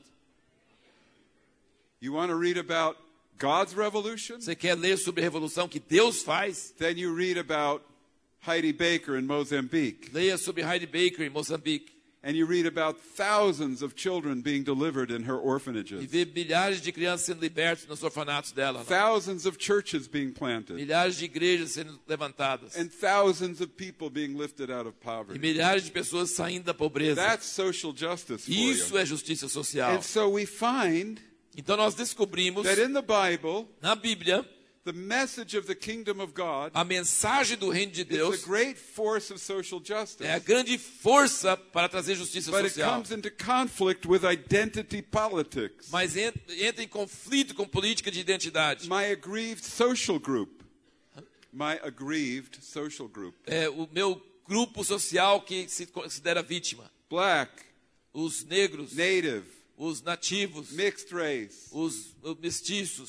S1: You want to read about God's revolution?
S2: Você quer ler sobre a revolução que Deus faz?
S1: Then you read about Heidi Baker in Mozambique.
S2: Leia sobre Heidi Baker em Moçambique.
S1: And you read about thousands of children being delivered in her
S2: E
S1: orphanages.
S2: vê milhares de crianças sendo libertas nos orfanatos dela. Lá.
S1: Thousands of churches being planted.
S2: Milhares de igrejas sendo levantadas.
S1: And thousands of people being lifted out of
S2: E
S1: poverty.
S2: milhares de pessoas saindo da pobreza.
S1: That's social justice for
S2: Isso
S1: you.
S2: é justiça social.
S1: And so we find
S2: Então nós descobrimos
S1: that in the Bible,
S2: na Bíblia
S1: the message of the kingdom of God
S2: a mensagem do reino de
S1: is
S2: Deus
S1: the great force of social justice.
S2: é a grande força para trazer justiça
S1: But it
S2: social.
S1: comes into conflict with identity politics.
S2: Mas en- entra em conflito com política de identidade.
S1: My aggrieved social group. My aggrieved social group.
S2: É o meu grupo social que se considera vítima.
S1: Black,
S2: Os negros,
S1: native,
S2: os nativos,
S1: mixed race.
S2: os os mestiços.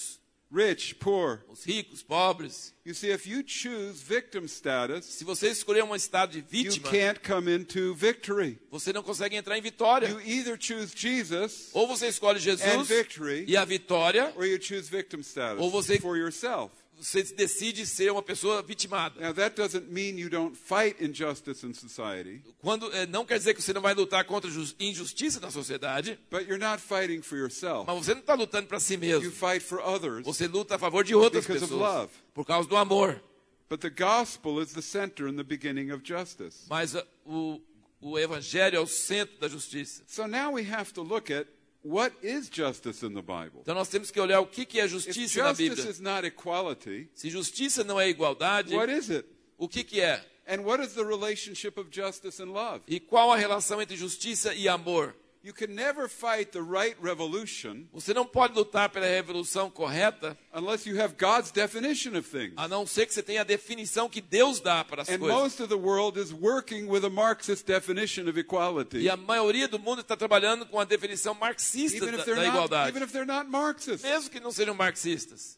S1: rich, poor.
S2: os ricos, pobres.
S1: You see, if you choose victim status,
S2: Se você escolher um estado de
S1: you
S2: vítima,
S1: can't come into victory.
S2: você não consegue entrar em vitória.
S1: You either choose Jesus
S2: Ou você escolhe
S1: and
S2: Jesus
S1: victory,
S2: e a vitória,
S1: or you choose victim status
S2: Ou você-
S1: for yourself.
S2: você decide ser uma pessoa vitimada.
S1: Now, that doesn't mean you don't fight injustice in society,
S2: Quando, eh, não quer dizer que você não vai lutar contra jus- injustiça na sociedade,
S1: but you're not fighting for yourself.
S2: mas você não está lutando para si
S1: You
S2: mesmo.
S1: fight for others,
S2: Você luta a favor de outras
S1: Because of
S2: pessoas,
S1: love.
S2: por causa do amor.
S1: but the gospel is the center and the beginning of justice.
S2: Mas ah, o, o evangelho é o centro da justiça.
S1: So now we have to look at what is justice in the Bible.
S2: Então nós temos que olhar o que que é
S1: If
S2: justiça na
S1: justice
S2: Bíblia.
S1: is not equality,
S2: Se justiça não é igualdade,
S1: what is it?
S2: o que que é?
S1: And what is the relationship of justice and love?
S2: E qual a relação entre justiça e amor?
S1: You can never fight the right revolution
S2: Você não pode lutar pela revolução correta,
S1: unless you have God's definition of things.
S2: a não ser que você tenha a definição que Deus dá para as
S1: And
S2: coisas.
S1: most of the world is working with a Marxist definition of equality,
S2: E a maioria do mundo está trabalhando com a definição marxista
S1: even
S2: da,
S1: if they're
S2: da
S1: not,
S2: igualdade,
S1: even if they're not Marxist.
S2: mesmo que não sejam marxistas.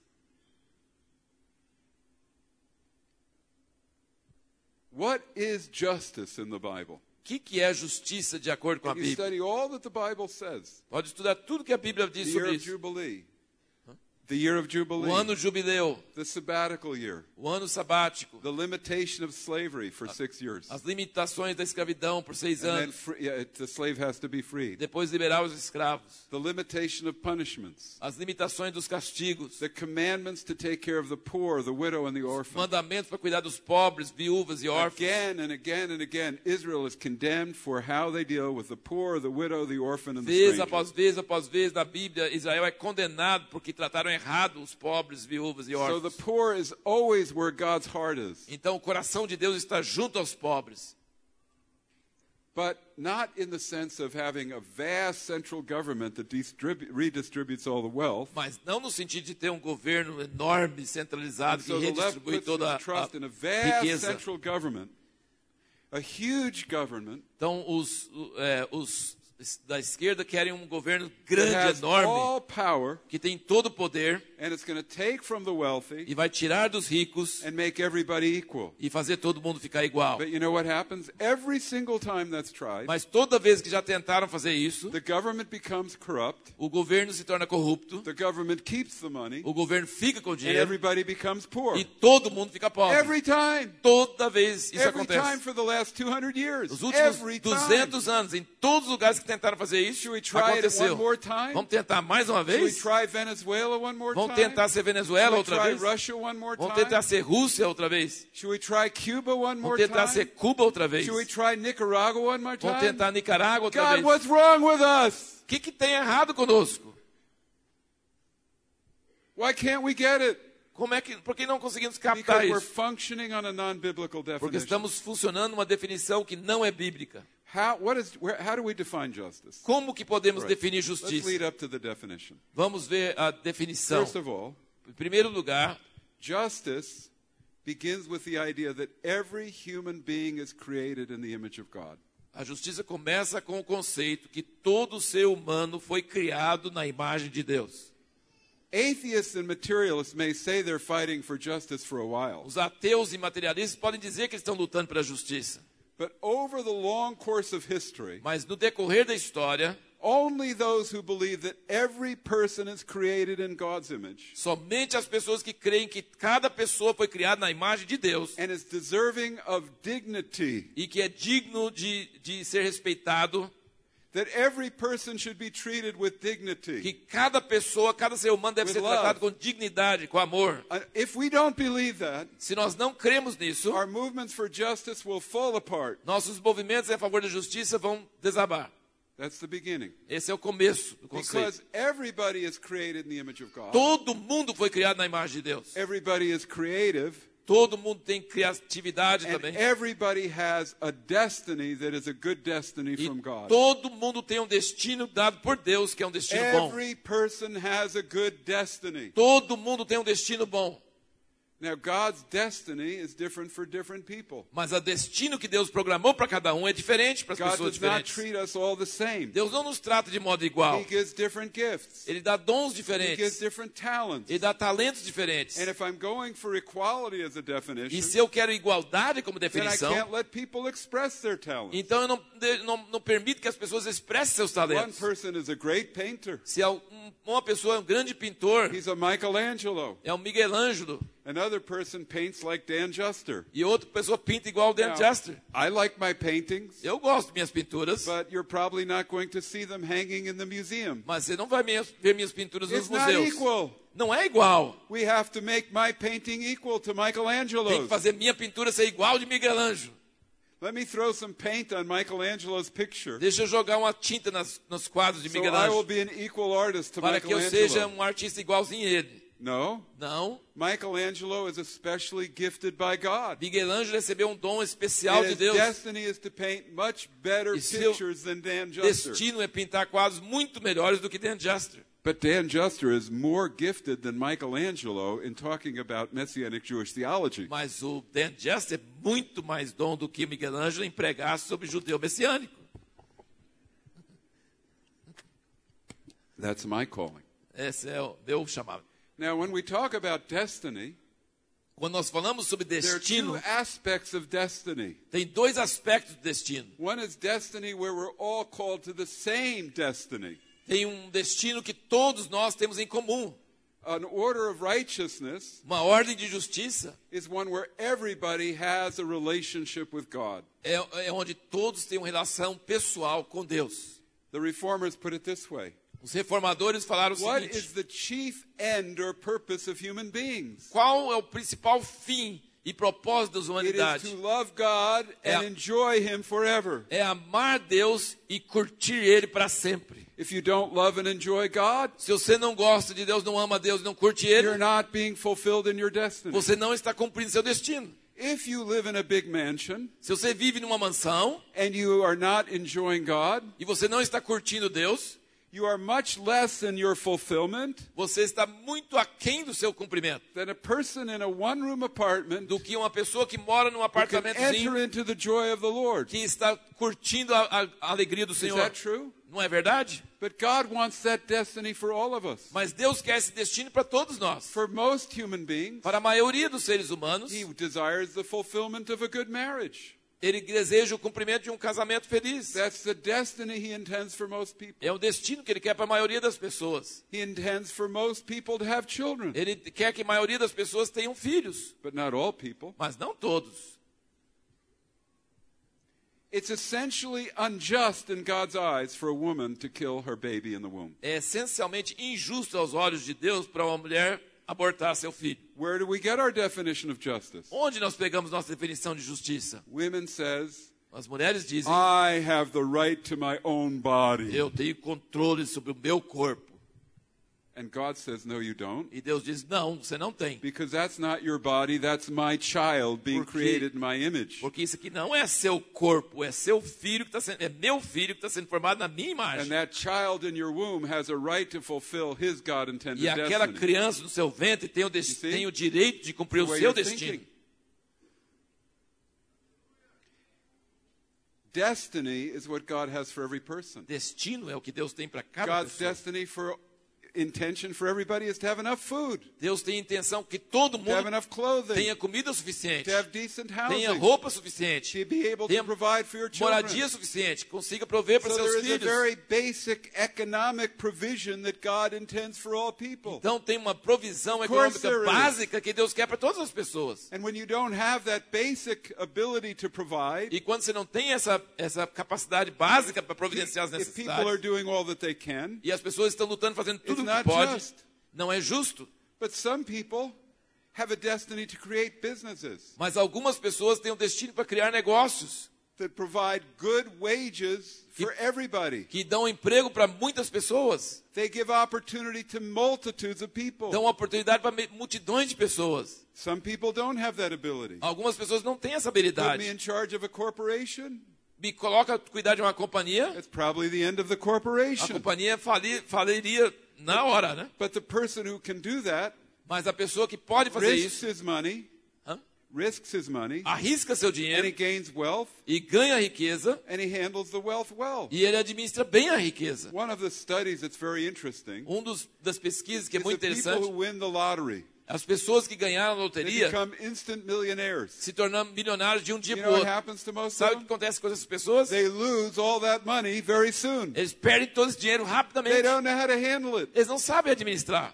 S1: What is justice in the Bible?
S2: O que, que é justiça de acordo com a
S1: You
S2: Bíblia?
S1: study all that the Bible says.
S2: Pode estudar tudo que a Bíblia
S1: The
S2: diz
S1: year
S2: sobre
S1: of
S2: isso.
S1: Jubilee, the year of
S2: O
S1: Jubilee,
S2: ano jubileu,
S1: the sabbatical year,
S2: o ano sabático,
S1: the limitation of slavery for six years.
S2: as limitações da escravidão por seis
S1: And then
S2: anos,
S1: free, yeah, it- the slave has to be freed.
S2: depois liberar os escravos,
S1: The limitation of punishments.
S2: as limitações dos castigos,
S1: The commandments to take care of the poor, the widow, and the orphan.
S2: mandamentos para cuidar dos pobres, viúvas e órfãos.
S1: Again and again and again, Israel is condemned for how they deal with the poor, the widow, the orphan, and the
S2: Vez
S1: stranger.
S2: após vez após vez na Bíblia, Israel é condenado porque trataram errado os pobres, viúvas e
S1: So the
S2: órfãos.
S1: poor is always where God's heart is,
S2: Então o coração de Deus está junto aos pobres,
S1: but not in the sense of having a vast central government that distribu- redistributes all the wealth.
S2: mas não no sentido de ter um governo enorme, centralizado,
S1: And
S2: que
S1: so the left
S2: redistribui
S1: puts
S2: toda
S1: its trust in
S2: a
S1: a vast
S2: riqueza.
S1: central government, a huge government
S2: Então os, o- é, os da esquerda querem um governo
S1: that
S2: grande,
S1: has
S2: enorme,
S1: all power,
S2: que tem todo o poder
S1: and it's going to take from the wealthy
S2: e vai tirar dos ricos
S1: and make everybody equal.
S2: e fazer todo mundo ficar igual.
S1: But you know what happens? Every single time that's tried,
S2: Mas toda vez que já tentaram fazer isso,
S1: the government becomes corrupt,
S2: o governo se torna corrupto,
S1: the government keeps the money,
S2: o governo fica com o
S1: and
S2: dinheiro
S1: everybody becomes poor.
S2: e todo mundo fica pobre.
S1: Every time.
S2: Toda vez isso
S1: Every time
S2: acontece.
S1: for the last two hundred years.
S2: Os últimos
S1: Every time.
S2: duzentos anos, em todos os lugares que tentaram fazer isso,
S1: Should we try it
S2: aconteceu.
S1: one more time?
S2: Vamos tentar mais uma
S1: Should we
S2: vez?
S1: try Venezuela one more
S2: Vamos
S1: time?
S2: tentar ser Venezuela
S1: Should we
S2: outra
S1: try
S2: vez?
S1: Russia one more
S2: Vamos
S1: time?
S2: tentar ser Rússia outra vez?
S1: Should we try Cuba one more
S2: Vamos tentar
S1: time?
S2: ser Cuba outra vez?
S1: Should we try Nicaragua one more time?
S2: Vamos tentar Nicarágua outra
S1: God,
S2: vez?
S1: what's wrong with us?
S2: O que, que tem errado conosco?
S1: Why can't we get it?
S2: Como é que, por que não conseguimos captar
S1: Because we're
S2: isso?
S1: functioning on a non-biblical
S2: Porque
S1: definition.
S2: estamos funcionando numa definição que não é bíblica.
S1: How, what is, where, how do we define justice?
S2: Como que podemos
S1: Right.
S2: definir
S1: Let's
S2: justiça?
S1: lead up to the definition.
S2: Vamos ver a definição.
S1: First of all,
S2: Em primeiro lugar,
S1: justice begins with the idea that every human being is created in the image of God.
S2: a justiça começa com o conceito que todo ser humano foi criado na imagem de Deus.
S1: Atheists and materialists may say they're fighting for justice for a while,
S2: Os ateus e materialistas podem dizer que eles estão lutando pela justiça,
S1: but over the long course of history,
S2: mas no decorrer da história,
S1: only those who believe that every person is created in God's image
S2: somente as pessoas que creem que cada pessoa foi criada na imagem de Deus
S1: and is deserving of dignity,
S2: e que é digno de, de ser respeitado,
S1: that every person should be treated with
S2: que
S1: dignity.
S2: cada pessoa, cada ser humano deve
S1: With
S2: ser
S1: love.
S2: tratado com dignidade, com amor.
S1: Uh, If we don't believe that,
S2: Se nós não cremos nisso,
S1: our movements for justice will fall apart.
S2: nossos movimentos a favor da justiça vão desabar.
S1: That's the beginning.
S2: Esse é o começo do conceito.
S1: Because everybody is created in the image of God.
S2: Todo mundo foi criado na imagem de Deus.
S1: Everybody is creative.
S2: Todo mundo tem criatividade
S1: And
S2: também.
S1: everybody has a destiny that is a good destiny
S2: E
S1: from God.
S2: todo mundo tem um destino dado por Deus, que é um destino bom.
S1: Every person has a good destiny.
S2: Todo mundo tem um destino bom.
S1: Now, God's destiny is different for different people.
S2: Mas o destino que Deus programou para cada um é diferente para as
S1: God
S2: pessoas
S1: does not
S2: diferentes.
S1: treat us all the same.
S2: Deus não nos trata de modo igual.
S1: He gives different gifts.
S2: Ele dá dons
S1: He gives
S2: diferentes.
S1: different talents.
S2: Ele dá talentos diferentes.
S1: And if I'm going for equality as a
S2: E
S1: definition,
S2: se eu quero igualdade como
S1: then I
S2: definição,
S1: can't let people express their talents.
S2: então eu não, de- não, não permito que as pessoas expressem seus
S1: One
S2: talentos.
S1: person is a great painter.
S2: Se um- uma pessoa é um grande pintor,
S1: He's a Michelangelo.
S2: é um Miguel Ângelo,
S1: Another person paints like Dan Juster.
S2: e outra pessoa pinta igual o Dan
S1: Now,
S2: Juster.
S1: I like my paintings,
S2: Eu gosto de minhas pinturas,
S1: but you're probably not going to see them hanging in the museum.
S2: mas você não vai me- ver minhas pinturas nos
S1: It's not
S2: museus.
S1: equal.
S2: Não é igual.
S1: We have to make my painting equal to
S2: Tem que
S1: Michelangelo's.
S2: fazer minha pintura ser igual de Miguel Ângelo.
S1: Let me throw some paint on Michelangelo's picture,
S2: Deixa eu jogar uma tinta nas, nos quadros de
S1: so
S2: Miguel
S1: I will
S2: Ângelo,
S1: be an equal artist to
S2: para que eu seja
S1: Michelangelo.
S2: um artista igualzinho a ele.
S1: No,
S2: Não.
S1: Michelangelo is especially gifted by God.
S2: Miguel Ângelo recebeu um dom especial
S1: And
S2: de
S1: his
S2: Deus.
S1: destiny is to paint much better
S2: E seu
S1: pictures than Dan Juster.
S2: Destino é pintar quadros muito melhores do que Dan Juster.
S1: But Dan Juster is more gifted than Michelangelo in talking about Messianic Jewish theology.
S2: Mas o Dan Juster é muito mais dom do que Miguel Ângelo em pregar sobre judeu messiânico.
S1: That's my calling.
S2: Esse é o meu chamado.
S1: Now, when we talk about destiny,
S2: Quando nós falamos sobre
S1: there are two
S2: destino,
S1: aspects of destiny.
S2: tem dois aspectos do destino.
S1: One is destiny where we're all called to the same destiny.
S2: Tem um destino que todos nós temos em comum.
S1: An order of righteousness
S2: Uma ordem de justiça
S1: is one where everybody has a relationship with God.
S2: é, é onde todos têm uma relação pessoal com Deus.
S1: The reformers put it this way.
S2: Os reformadores falaram o
S1: What
S2: seguinte:
S1: is the chief end or purpose of human beings?
S2: qual é o principal fim e propósito da
S1: It is
S2: humanidade?
S1: to love God
S2: É
S1: and
S2: a-
S1: enjoy Him forever.
S2: É amar Deus e curtir Ele para sempre.
S1: If you don't love and enjoy God,
S2: Se você não gosta de Deus, não ama Deus, não curte Ele,
S1: you're not being fulfilled in your destiny.
S2: você não está cumprindo seu destino.
S1: If you live in a big mansion
S2: Se você vive numa mansão
S1: and you are not enjoying God,
S2: e você não está curtindo Deus,
S1: you are much less in your fulfillment
S2: você está muito aquém do seu cumprimento
S1: than a person in a one-room apartment
S2: do que uma pessoa que mora num
S1: who can
S2: apartamentozinho
S1: enter into the joy of the Lord.
S2: que está curtindo a, a- a alegria do
S1: Is
S2: Senhor.
S1: that true?
S2: Não é verdade?
S1: But God wants that destiny for all of us.
S2: Mas Deus quer esse destino para todos nós.
S1: For most human beings,
S2: Para a maioria dos seres humanos,
S1: He desires the fulfillment of a good marriage.
S2: Ele deseja o cumprimento de um casamento feliz.
S1: That's the destiny He intends for most people.
S2: É o destino que Ele quer para a maioria das pessoas.
S1: He intends for most people to have children,
S2: Ele quer que a maioria das pessoas tenham filhos,
S1: but not all people.
S2: mas não todos.
S1: It's essentially unjust in God's eyes for a woman to kill her baby in the womb.
S2: É essencialmente injusto aos olhos de Deus para uma mulher abortar seu filho.
S1: Where do we get our definition of justice?
S2: Onde nós pegamos nossa definição de justiça?
S1: Women says,
S2: As mulheres dizem:
S1: I have the right to my own body.
S2: eu tenho controle sobre o meu corpo.
S1: And God says, no, you don't.
S2: E Deus diz: não, você não tem.
S1: Because that's not your body, that's my child being
S2: Porque-
S1: created in my image.
S2: Porque isso aqui não é seu corpo, é seu filho que está sendo, é meu filho que está sendo formado na minha imagem.
S1: And that child in your womb has a right to fulfill his God intended
S2: E aquela
S1: destiny.
S2: criança no seu ventre tem o, des-
S1: You see?
S2: tem o direito de cumprir o
S1: Where
S2: seu
S1: you're
S2: destino.
S1: thinking. Destiny is what God has for every person.
S2: Destino é o que Deus tem para cada
S1: God's
S2: pessoa.
S1: destiny for intention for everybody is to have enough food,
S2: Deus tem intenção que todo
S1: to have
S2: mundo
S1: enough clothing,
S2: tenha comida suficiente,
S1: to have decent
S2: tenha
S1: housing,
S2: roupa suficiente,
S1: to be able to
S2: tenha
S1: provide for your children.
S2: moradia suficiente, consiga prover para
S1: So
S2: seus
S1: there is a
S2: filhos.
S1: very basic economic provision that God intends for all people.
S2: Então tem uma provisão
S1: course
S2: econômica
S1: there is.
S2: básica que Deus quer para todas as pessoas.
S1: And when you don't have that basic ability to provide,
S2: E quando você não tem essa, essa capacidade básica para providenciar as
S1: if people are
S2: necessidades,
S1: doing all that they can,
S2: e as pessoas estão lutando, fazendo tudo
S1: it's
S2: o que
S1: not
S2: pode,
S1: just.
S2: não é justo.
S1: But some people have a destiny to create businesses
S2: Mas algumas pessoas têm o destino para criar negócios
S1: that provide good wages for everybody.
S2: que dão emprego para muitas pessoas,
S1: They give opportunity to multitudes of people.
S2: dão oportunidade para me- multidões de pessoas.
S1: Some people don't have that ability.
S2: Algumas pessoas não têm essa
S1: Put me
S2: habilidade.
S1: in charge of a corporation,
S2: Me coloca a cuidar de uma companhia,
S1: it's probably the end of the
S2: a
S1: corporation.
S2: companhia fali- faliria na hora, né?
S1: But the person who can do that
S2: Mas a pessoa que pode fazer
S1: risks
S2: isso,
S1: his money,
S2: hã?
S1: risks his money,
S2: arrisca seu
S1: and
S2: dinheiro
S1: he gains wealth,
S2: e ganha riqueza,
S1: and he handles the wealth well.
S2: e ele administra bem a riqueza.
S1: One of the studies that's very interesting
S2: Um dos, das pesquisas que é
S1: is
S2: muito
S1: the people
S2: interessante,
S1: who win the lottery.
S2: as pessoas que ganharam a
S1: They
S2: loteria
S1: become instant millionaires.
S2: se tornando milionários de um dia
S1: You
S2: para
S1: know
S2: o
S1: what
S2: outro.
S1: happens to most
S2: Sabe
S1: of
S2: o que
S1: them?
S2: acontece com essas pessoas?
S1: They lose all that money very soon.
S2: Eles perdem todo esse dinheiro
S1: They
S2: rapidamente.
S1: don't know how to handle it.
S2: Eles não sabem administrar.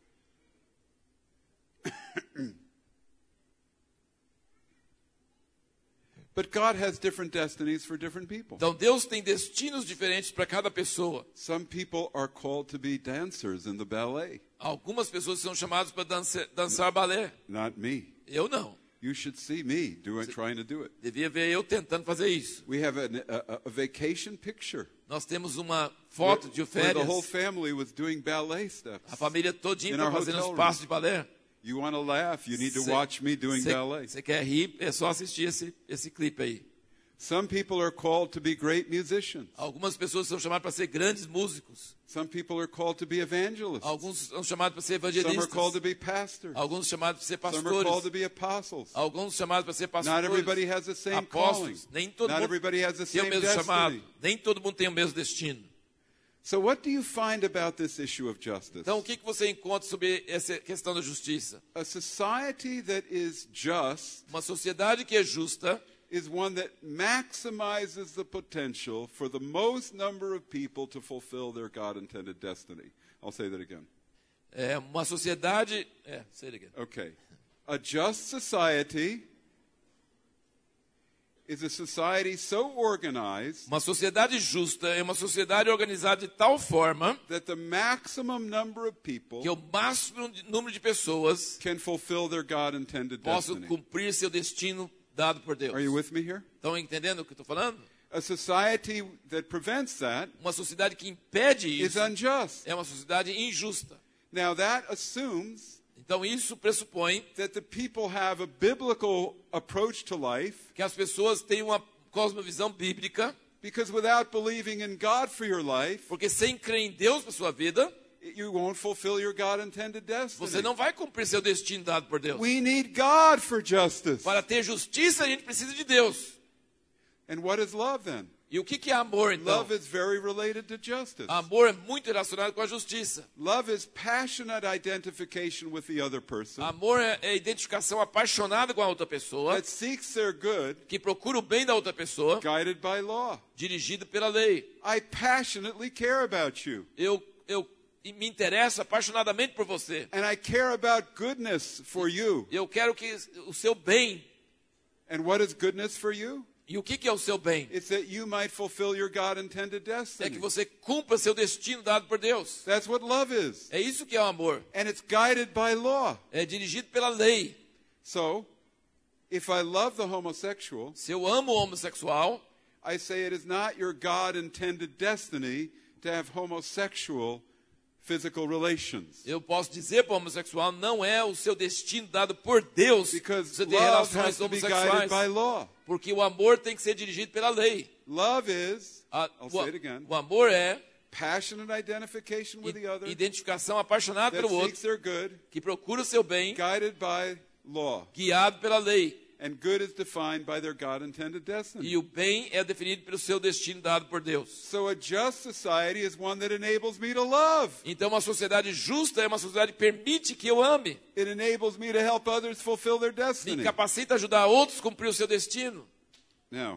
S1: But God has different destinies for different people.
S2: Então Deus tem destinos diferentes para cada pessoa.
S1: Some people are called to be dancers in the ballet.
S2: Algumas pessoas são chamadas para dançar, dançar balé.
S1: Not me.
S2: Eu não.
S1: You should see me doing, trying to do it.
S2: Devia ver eu tentando fazer isso.
S1: We have an, a, a vacation picture
S2: Nós temos uma foto de
S1: where the whole
S2: férias.
S1: family was doing ballet steps.
S2: A família todinha
S1: In
S2: está
S1: our
S2: fazendo
S1: hotel
S2: os
S1: room.
S2: passos de balé.
S1: You want to laugh, you need to watch me doing ballet.
S2: Você quer rir, é só assistir esse, esse clipe aí.
S1: Some people are called to be great musicians.
S2: Algumas pessoas são chamadas para ser grandes músicos.
S1: Some people are called to be evangelists.
S2: Alguns são chamados para ser
S1: Some are called to
S2: evangelistas.
S1: be pastors.
S2: Alguns chamados para ser
S1: Some are called to
S2: pastores.
S1: be apostles.
S2: Alguns chamados para ser
S1: Not everybody
S2: pastores.
S1: has the same calling.
S2: Apóstolos. Nem todo
S1: Not
S2: mundo
S1: everybody has the
S2: tem o
S1: same
S2: mesmo chamado.
S1: destiny.
S2: Nem todo mundo tem o mesmo destino.
S1: So what do you find about this issue of justice?
S2: Então, o que que você encontra sobre essa questão da justiça?
S1: A society that is just
S2: Uma sociedade que é justa
S1: is one that maximizes the potential for the most number of people to fulfill their God-intended destiny. I'll say that again.
S2: é uma sociedade... É, say it again.
S1: Okay. A just society is a society so organized
S2: Uma sociedade justa é uma sociedade organizada de tal forma
S1: that the maximum number of people
S2: que o máximo de- número de pessoas
S1: can fulfill their God-intended
S2: possam
S1: destiny.
S2: cumprir seu destino dado por Deus.
S1: Are you with me here?
S2: Estão entendendo o que eu estou falando?
S1: A society that prevents that
S2: Uma sociedade que impede
S1: is
S2: isso
S1: unjust.
S2: é uma sociedade injusta.
S1: Now that assumes
S2: Então isso pressupõe
S1: that the people have a biblical approach to life,
S2: que as pessoas têm uma cosmovisão bíblica,
S1: because without believing in God for your life,
S2: porque sem crer em Deus para sua vida,
S1: you won't fulfill your God-intended destiny.
S2: você não vai cumprir seu destino dado por Deus.
S1: We need God for justice.
S2: Para ter justiça, a gente precisa de Deus.
S1: And what is love then?
S2: E o que que é amor, então?
S1: Love is very related to justice.
S2: Amor é muito relacionado com a justiça.
S1: Love is passionate identification with the other person
S2: Amor é é identificação apaixonada com a outra pessoa,
S1: that seeks their good,
S2: que procura o bem da outra pessoa,
S1: guided by law.
S2: dirigido pela lei.
S1: I passionately care about you,
S2: Eu, eu me interesso apaixonadamente por você.
S1: and I care about goodness for you.
S2: Eu quero que o seu bem.
S1: And what is goodness for you?
S2: E o que que é o seu bem?
S1: It's that you might fulfill your God-intended
S2: É
S1: destiny.
S2: que você cumpra seu destino dado por Deus.
S1: That's what love is.
S2: É isso que é o amor.
S1: And it's guided by law.
S2: É dirigido pela lei.
S1: So, if I love the homosexual,
S2: Se eu amo o homossexual,
S1: I say it is not your God-intended destiny to have homosexual physical relations.
S2: eu posso dizer para o homossexual, não é o seu destino dado por Deus
S1: Because
S2: você ter
S1: love
S2: relações
S1: has to be guided
S2: homossexuais.
S1: by law.
S2: Porque o amor tem que ser dirigido pela lei.
S1: Love is,
S2: A-
S1: I'll
S2: o,
S1: say it again,
S2: o amor é
S1: passionate identification with the other
S2: i- identificação apaixonada
S1: that
S2: pelo outro,
S1: seeks their good,
S2: que procura o seu bem,
S1: guided by law.
S2: guiado pela lei.
S1: And good is defined by their God-intended destiny.
S2: E o bem é definido pelo seu destino dado por Deus.
S1: So a just society is one that enables me to love.
S2: Então uma sociedade justa é uma sociedade que permite que eu ame.
S1: It enables me to help others fulfill their
S2: Me
S1: destiny.
S2: capacita a ajudar outros a cumprir o seu destino.
S1: Now,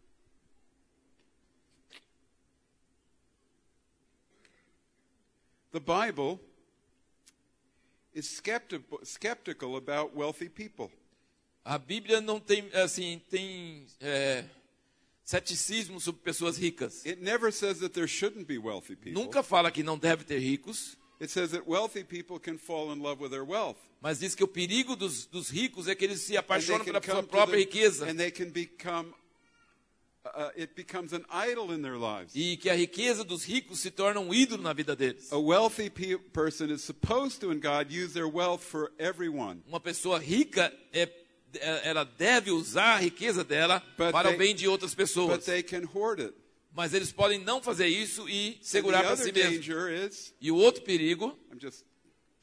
S1: the Bible is skeptical, skeptical about wealthy people.
S2: A Bíblia não tem, assim, tem é, ceticismo sobre pessoas ricas.
S1: It never says that there shouldn't be wealthy people.
S2: Nunca fala que não deve ter ricos,
S1: It says that wealthy people can fall in love with their wealth.
S2: mas diz que o perigo dos, dos ricos é que eles se
S1: And they
S2: apaixonam
S1: can
S2: pela sua
S1: come to
S2: própria
S1: their-
S2: riqueza.
S1: and they can become, uh, it becomes an idol in their lives.
S2: E que a riqueza dos ricos se torna um ídolo na vida deles.
S1: A wealthy pe- person is supposed to, in God, use their wealth for everyone.
S2: Uma pessoa rica, é, é- ela deve usar a riqueza dela
S1: But
S2: para
S1: they-
S2: o bem de outras
S1: But
S2: pessoas.
S1: they can hoard it.
S2: Mas eles podem não fazer isso e
S1: And
S2: segurar
S1: the
S2: para
S1: other
S2: si mesmo.
S1: danger is,
S2: E o outro perigo,
S1: I'm just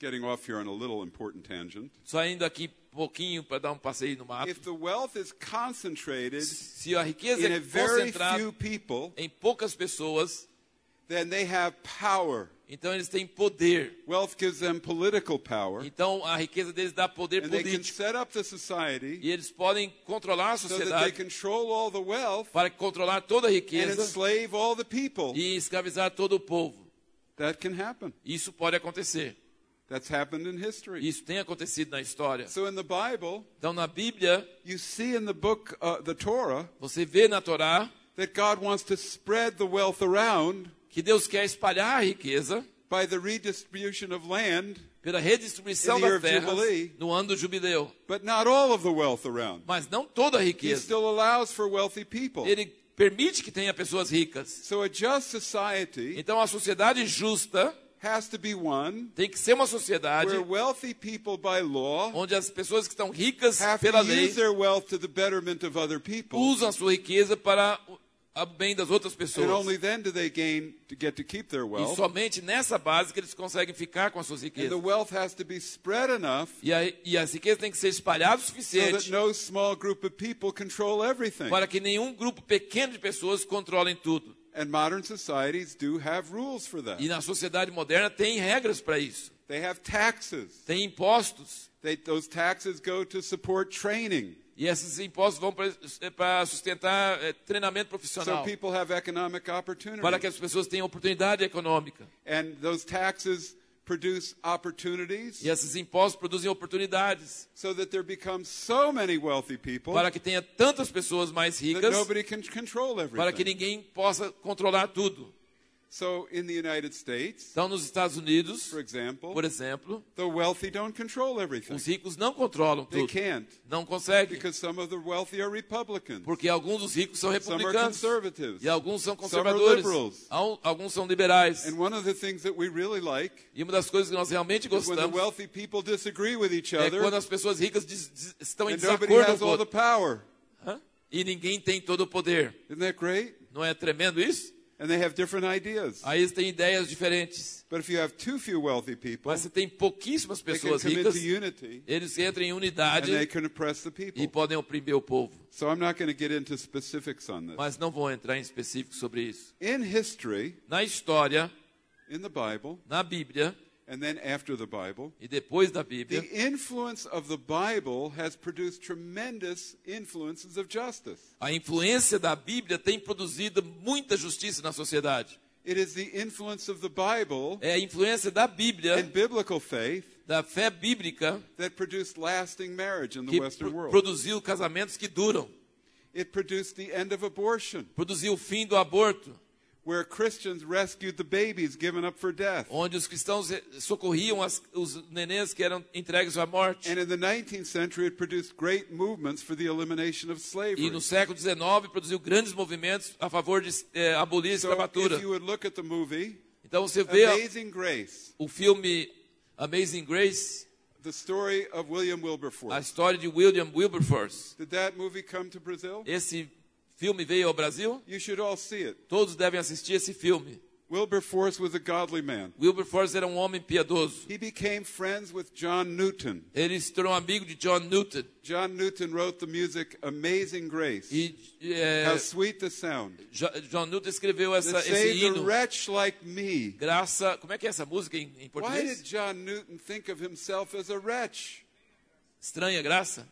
S1: getting off here on a little important tangent.
S2: Saindo aqui um pouquinho para dar um passeio no mato.
S1: If the wealth is concentrated
S2: Se a riqueza
S1: in a
S2: é
S1: very
S2: concentrada
S1: few people,
S2: em poucas pessoas,
S1: then they have power.
S2: então eles têm poder.
S1: Wealth gives them political power,
S2: Então a riqueza deles dá poder
S1: and they can
S2: político.
S1: set up the society
S2: E eles podem controlar a
S1: so that they
S2: sociedade
S1: control all the wealth
S2: para controlar toda a
S1: and
S2: riqueza
S1: enslave all the people.
S2: e escravizar todo o povo.
S1: That can happen.
S2: Isso pode acontecer.
S1: That's happened in history.
S2: Isso tem acontecido na história.
S1: So in the Bible,
S2: Então na Bíblia,
S1: you see in the book, uh, the Torah,
S2: você vê na Torá
S1: that God wants to spread the wealth around
S2: que Deus quer espalhar a riqueza
S1: by the redistribution of land,
S2: pela redistribuição
S1: In the year
S2: das
S1: of
S2: terras
S1: Jubilee.
S2: no ano do jubileu.
S1: but not all of the wealth around.
S2: Mas não toda a
S1: He
S2: riqueza.
S1: still allows for wealthy people.
S2: Ele permite que tenha pessoas ricas.
S1: So a just society
S2: Então a sociedade justa
S1: has to be one
S2: tem que ser uma sociedade
S1: where wealthy people by law
S2: onde as pessoas que estão ricas
S1: have
S2: pela
S1: to
S2: lei
S1: use their wealth to the betterment of other people.
S2: usam a sua riqueza para o bem das outras
S1: And
S2: pessoas.
S1: only then do they gain to get to keep their
S2: E
S1: wealth.
S2: somente nessa base que eles conseguem ficar com as suas
S1: And the
S2: riquezas.
S1: wealth has to be spread enough
S2: E, a, e as riquezas têm que ser espalhadas o
S1: so that
S2: suficiente
S1: no small group of people control everything.
S2: para que nenhum grupo pequeno de pessoas controlem tudo.
S1: And modern societies do have rules for that.
S2: E na sociedade moderna tem regras para isso.
S1: They have taxes.
S2: Tem impostos.
S1: They, those taxes go to support training.
S2: E esses impostos vão para sustentar é, treinamento
S1: So
S2: profissional.
S1: people have economic opportunity.
S2: Para que as pessoas tenham oportunidade econômica.
S1: And those taxes produce opportunities
S2: E esses impostos produzem oportunidades.
S1: so that there become so many wealthy people
S2: Para que tenha tantas pessoas mais
S1: that
S2: ricas.
S1: nobody can control
S2: Para que
S1: everything.
S2: ninguém possa controlar tudo.
S1: So in the United States,
S2: Então, nos Estados Unidos,
S1: for example,
S2: por exemplo,
S1: the wealthy don't control everything.
S2: os ricos não controlam
S1: They
S2: tudo.
S1: can't,
S2: Não conseguem.
S1: because some of the wealthy are Republicans.
S2: Porque alguns dos ricos são
S1: Some are
S2: republicanos.
S1: conservatives.
S2: E alguns são
S1: Some are
S2: conservadores.
S1: liberals.
S2: Al- Alguns são liberais.
S1: And one of the things that we really like
S2: E uma das coisas que nós realmente
S1: is when the
S2: gostamos
S1: wealthy people disagree with each
S2: é
S1: other
S2: quando as pessoas ricas diz- diz- estão em
S1: and nobody
S2: desacordo
S1: has
S2: com o
S1: all the
S2: outro.
S1: power.
S2: Hã? E ninguém tem todo o poder.
S1: Isn't that great?
S2: Não é tremendo isso?
S1: And they have different ideas.
S2: Aí eles têm ideias diferentes.
S1: But if you have too few wealthy people,
S2: Mas você tem pouquíssimas
S1: they can
S2: pessoas
S1: come
S2: ricas,
S1: into unity
S2: eles entram em
S1: and
S2: unidade
S1: they can oppress the people.
S2: e podem oprimir o povo.
S1: So I'm not going to get into specifics on this.
S2: Mas não vou entrar em específico sobre isso.
S1: In history,
S2: Na história,
S1: in the Bible,
S2: na Bíblia
S1: and then after the Bible,
S2: e depois da
S1: the
S2: Bíblia,
S1: influence of the Bible has produced tremendous influences of justice.
S2: a influência da Bíblia tem produzido muita justiça na sociedade.
S1: It is the influence of the Bible
S2: É a influência da Bíblia,
S1: and biblical faith
S2: da fé bíblica,
S1: that produced lasting marriage in the
S2: que
S1: Western
S2: pro-
S1: world.
S2: produziu casamentos que duram.
S1: It produced the end of abortion,
S2: Produziu o fim do aborto,
S1: where Christians rescued the babies given up for death.
S2: onde os cristãos re- socorriam as, os nenês que eram entregues à morte.
S1: And in the nineteenth century, it produced great movements for the elimination of slavery.
S2: E no século dezenove produziu grandes movimentos a favor de eh, abolir a
S1: So
S2: escravatura.
S1: if you would look at the movie,
S2: Então você vê a-
S1: Amazing Grace,
S2: o filme Amazing Grace,
S1: the story of William
S2: a
S1: Wilberforce.
S2: história de William Wilberforce.
S1: Did that movie come to Brazil?
S2: Esse filme veio ao Brasil?
S1: You should all see it.
S2: Todos devem assistir esse filme.
S1: Wilberforce was a godly man.
S2: Wilberforce era um homem piedoso.
S1: He became friends with John Newton.
S2: Ele se tornou amigo de John Newton.
S1: John Newton wrote the music Amazing Grace.
S2: E eh,
S1: How sweet the sound.
S2: Jo- John Newton escreveu essa,
S1: That
S2: esse
S1: saved a
S2: hino.
S1: wretch like me.
S2: Graça. Como é que é essa música em, em
S1: Why
S2: português?
S1: did John Newton think of himself as a wretch?
S2: Estranha graça.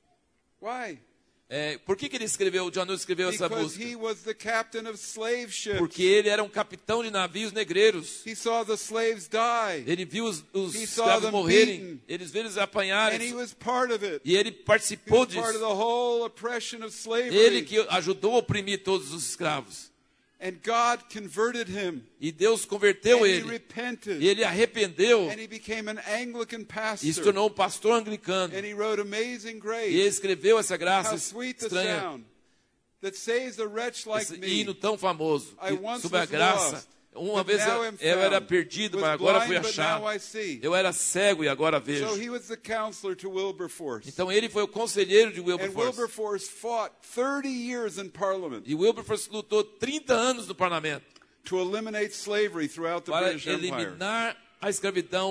S1: Why?
S2: É, por que, que ele escreveu, John Newton escreveu essa
S1: Because
S2: música?
S1: he was the captain of slave ships.
S2: Porque ele era um capitão de navios negreiros.
S1: He saw the slaves die.
S2: Ele viu os, os
S1: He saw
S2: escravos
S1: them
S2: morrerem.
S1: beaten.
S2: Eles viram eles
S1: And he
S2: apanharem.
S1: was part of it.
S2: E ele
S1: He
S2: participou
S1: was part of
S2: disso.
S1: the whole oppression of slavery.
S2: Ele que ajudou a oprimir todos os escravos.
S1: And God converted him.
S2: E Deus converteu
S1: And he
S2: ele.
S1: repented.
S2: E ele arrependeu.
S1: And he became an Anglican pastor.
S2: E se tornou um pastor anglicano.
S1: And he wrote Amazing Grace.
S2: E ele escreveu essa graça
S1: How sweet the
S2: estranha.
S1: sound that saves a wretch like
S2: Esse
S1: me.
S2: hino tão famoso.
S1: I
S2: que-
S1: once
S2: Sobre a
S1: was
S2: graça.
S1: lost,
S2: Uma
S1: but
S2: vez
S1: now
S2: eu,
S1: am
S2: eu era
S1: found.
S2: perdido,
S1: Was
S2: mas agora
S1: blind,
S2: fui
S1: but
S2: achado.
S1: now I see.
S2: Eu era cego e agora
S1: So
S2: vejo.
S1: he was the counselor to Wilberforce.
S2: Então ele foi o conselheiro de
S1: And
S2: Wilberforce.
S1: Wilberforce fought thirty years in Parliament
S2: E Wilberforce lutou trinta anos no parlamento
S1: to eliminate slavery throughout the
S2: para
S1: British Empire.
S2: eliminar a escravidão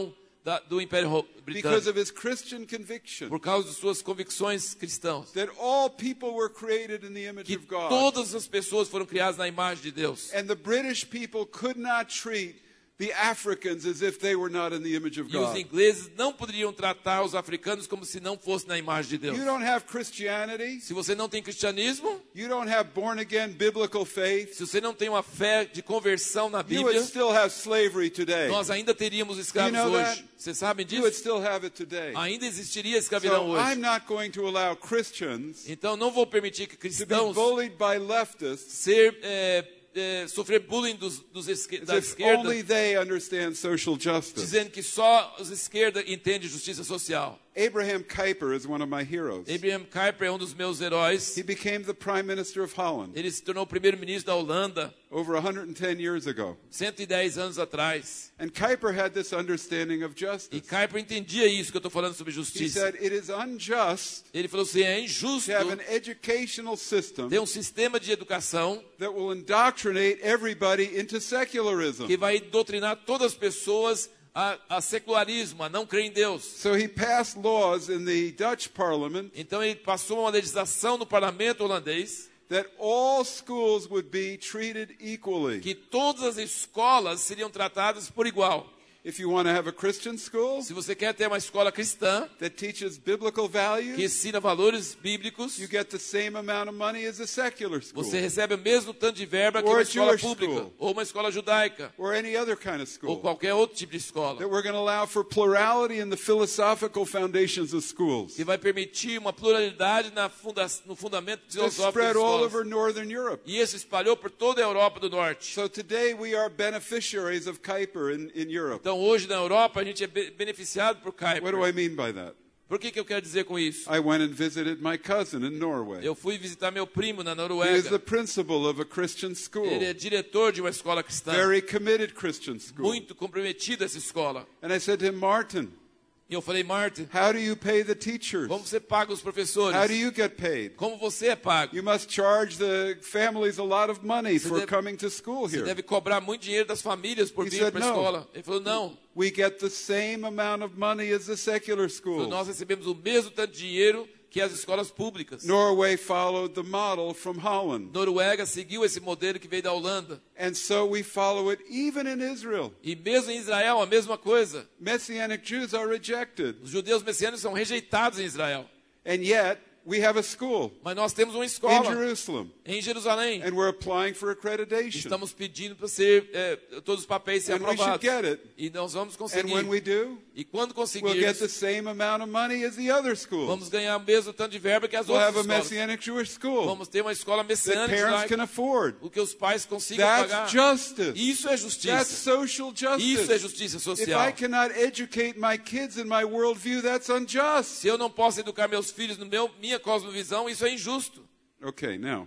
S2: da, do Império Ro-
S1: because
S2: Britânico,
S1: of his Christian conviction
S2: por causa de suas convicções cristãs,
S1: that all people were created in the image
S2: que
S1: of God.
S2: todas as pessoas foram criadas na imagem de Deus.
S1: And the British people could not treat the Africans as if they were not in the image of
S2: E os
S1: God.
S2: ingleses não poderiam tratar os africanos como se não fosse na imagem de Deus.
S1: You don't have Christianity.
S2: Se você não tem cristianismo,
S1: You don't have born-again biblical faith.
S2: se você não tem uma fé de conversão na
S1: You would
S2: Bíblia,
S1: still have slavery today.
S2: nós ainda teríamos escravos
S1: You know that?
S2: hoje. Vocês sabem
S1: You would
S2: disso?
S1: still have it today.
S2: Ainda existiria escravidão
S1: So
S2: hoje.
S1: I'm not going to allow Christians
S2: Então não vou permitir que
S1: to be
S2: cristãos
S1: bullied by leftists
S2: ser, é, é, sofrer bullying dos, dos esque- da
S1: as if
S2: esquerda,
S1: only they understand social justice.
S2: dizendo que só os esquerda entendem justiça social.
S1: Abraham Kuyper is one of my heroes.
S2: Abraham Kuyper é um dos meus heróis.
S1: He became the Prime Minister of Holland
S2: Ele se tornou o primeiro-ministro da Holanda
S1: over one hundred ten years ago.
S2: cento e dez anos atrás.
S1: And Kuyper had this understanding of
S2: E
S1: justice.
S2: Kuyper entendia isso que eu estou falando sobre
S1: He
S2: justiça.
S1: said it is unjust
S2: Ele falou assim, é injusto
S1: to have an educational system
S2: ter um sistema de educação
S1: that will indoctrinate everybody into secularism.
S2: que vai doutrinar todas as pessoas a, a secularismo, a não crer em Deus.
S1: So he passed laws in the Dutch parliament
S2: Então ele passou uma legislação no parlamento holandês
S1: that all schools would be treated equally.
S2: que todas as escolas seriam tratadas por igual.
S1: If you want to have a Christian school
S2: Se você quer ter uma escola cristã
S1: that teaches biblical
S2: que
S1: values,
S2: ensina valores bíblicos,
S1: you get the same amount of money as a secular school
S2: você recebe o mesmo tanto de verba que
S1: Or
S2: uma
S1: a
S2: escola
S1: Jewish
S2: pública
S1: school.
S2: ou uma escola judaica
S1: or any other kind of
S2: ou
S1: school.
S2: qualquer outro tipo de escola.
S1: That we're going to allow for plurality in the philosophical foundations of schools.
S2: Que vai permitir uma pluralidade na funda no fundamento
S1: That
S2: filosófico das
S1: spread all
S2: escolas.
S1: over Northern Europe.
S2: E isso espalhou por toda a Europa do Norte.
S1: So today we are beneficiaries of Kuyper in, in Europe.
S2: Então hoje na Europa a gente é be- beneficiado por
S1: What do
S2: Kuyper.
S1: I mean by that?
S2: Por que que eu quero dizer com isso?
S1: I went and visited my cousin in Norway.
S2: Eu fui visitar meu primo na
S1: He is the
S2: Noruega.
S1: principal of a Christian school.
S2: Ele é diretor de uma escola cristã.
S1: Very committed Christian school.
S2: Muito comprometido a essa escola.
S1: And I said to him, Martin,
S2: E eu falei, Martin,
S1: how do you pay the teachers?
S2: como você paga os professores?
S1: How do you get paid?
S2: Como você é pago?
S1: You must charge the families a lot of money for
S2: deve-
S1: coming to school
S2: Você
S1: here.
S2: deve cobrar muito dinheiro das famílias por
S1: He
S2: vir
S1: said,
S2: para a
S1: "No."
S2: escola. Ele falou, não.
S1: We get the same amount of money as the secular schools.
S2: Nós recebemos o mesmo tanto de dinheiro que as escolas públicas.
S1: Norway followed the model from Holland.
S2: Noruega seguiu esse modelo que veio da Holanda.
S1: And so we follow it even in Israel.
S2: E mesmo em Israel, a mesma coisa.
S1: Messianic Jews are rejected.
S2: Os judeus messiânicos são rejeitados em Israel.
S1: And yet, we have a school
S2: Mas nós temos uma
S1: in
S2: escola
S1: Jerusalem.
S2: em Jerusalém.
S1: And we're applying for accreditation.
S2: Estamos pedindo para ser é, todos os papéis serem
S1: And we should
S2: aprovados.
S1: get it.
S2: E nós vamos
S1: And
S2: conseguir.
S1: when we do,
S2: E quando
S1: we'll get
S2: conseguirmos,
S1: the same amount of money as the other schools.
S2: vamos ganhar o mesmo tanto de verba que as
S1: We'll have
S2: outras
S1: a
S2: escolas.
S1: Messianic Jewish school
S2: Vamos ter uma escola
S1: that
S2: messiânica
S1: parents can
S2: judaica,
S1: afford.
S2: o que os pais consigam
S1: That's
S2: pagar.
S1: justice.
S2: Isso é
S1: That's
S2: justiça.
S1: social
S2: Isso é
S1: justice.
S2: justiça
S1: If
S2: social.
S1: I cannot educate my kids in my worldview, that's unjust.
S2: Se eu não posso educar meus filhos no meu minha cosmovisão, isso é injusto.
S1: Okay, now.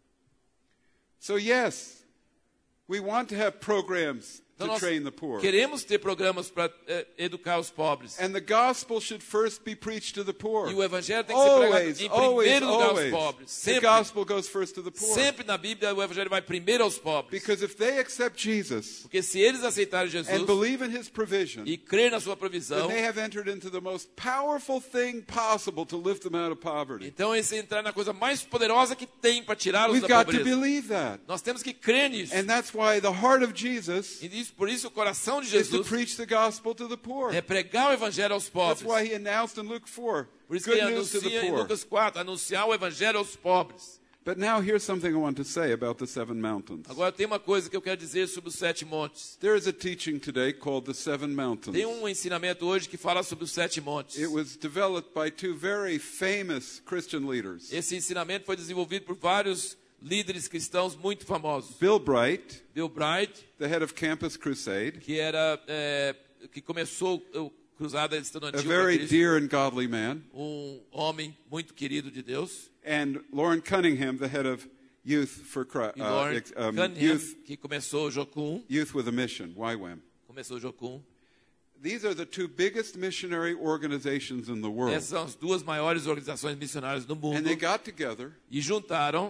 S1: So, yes, we want to have programs
S2: Então
S1: to
S2: nós
S1: train the poor.
S2: queremos ter programas para eh, educar os pobres.
S1: And the gospel should first be preached to the poor.
S2: E o evangelho tem que ser pregado
S1: Always,
S2: em
S1: always,
S2: primeiro lugar aos
S1: always.
S2: pobres.
S1: The
S2: Sempre,
S1: gospel goes first to the poor.
S2: sempre na Bíblia o evangelho vai primeiro aos pobres.
S1: Because if they accept Jesus
S2: Porque se eles aceitarem Jesus
S1: and believe in his provision,
S2: e crer na sua
S1: then
S2: provisão,
S1: they have entered into the most powerful thing possible to lift them out of poverty.
S2: então eles entrar na coisa mais poderosa que tem para tirá-los
S1: We've
S2: da
S1: got to
S2: pobreza.
S1: believe that.
S2: Nós temos que crer nisso.
S1: And that's why the heart of Jesus
S2: E isso, por isso o coração de
S1: is to
S2: Jesus
S1: preach the gospel to the poor.
S2: é pregar o evangelho aos pobres.
S1: That's why he announced in Luke four,
S2: Por isso que ele
S1: good news to the
S2: anuncia em
S1: poor.
S2: Lucas quatro, anunciar o evangelho aos pobres.
S1: But now here's something I want to say about the seven mountains.
S2: Agora tem uma coisa que eu quero dizer sobre os sete montes.
S1: There is a teaching today called the seven mountains.
S2: Tem um ensinamento hoje que fala sobre os sete montes.
S1: It was developed by two very famous Christian leaders,
S2: Esse ensinamento foi desenvolvido por vários líderes cristãos muito famosos.
S1: Bill Bright,
S2: Bill Bright,
S1: the head of Campus Crusade,
S2: que era é, que começou o Cruzada
S1: a
S2: Estudantil
S1: very
S2: para Cristo,
S1: dear and godly man,
S2: um homem muito querido de Deus,
S1: and Lauren Cunningham, the head of Youth for Christ,
S2: e
S1: uh,
S2: Lauren
S1: ex- um,
S2: Cunningham,
S1: Youth,
S2: que começou o Jocum,
S1: Youth with a Mission, Y WAM.
S2: começou o Jocum.
S1: These are the two biggest missionary organizations in the world.
S2: Essas são as duas maiores organizações missionárias do mundo
S1: And they got together
S2: e juntaram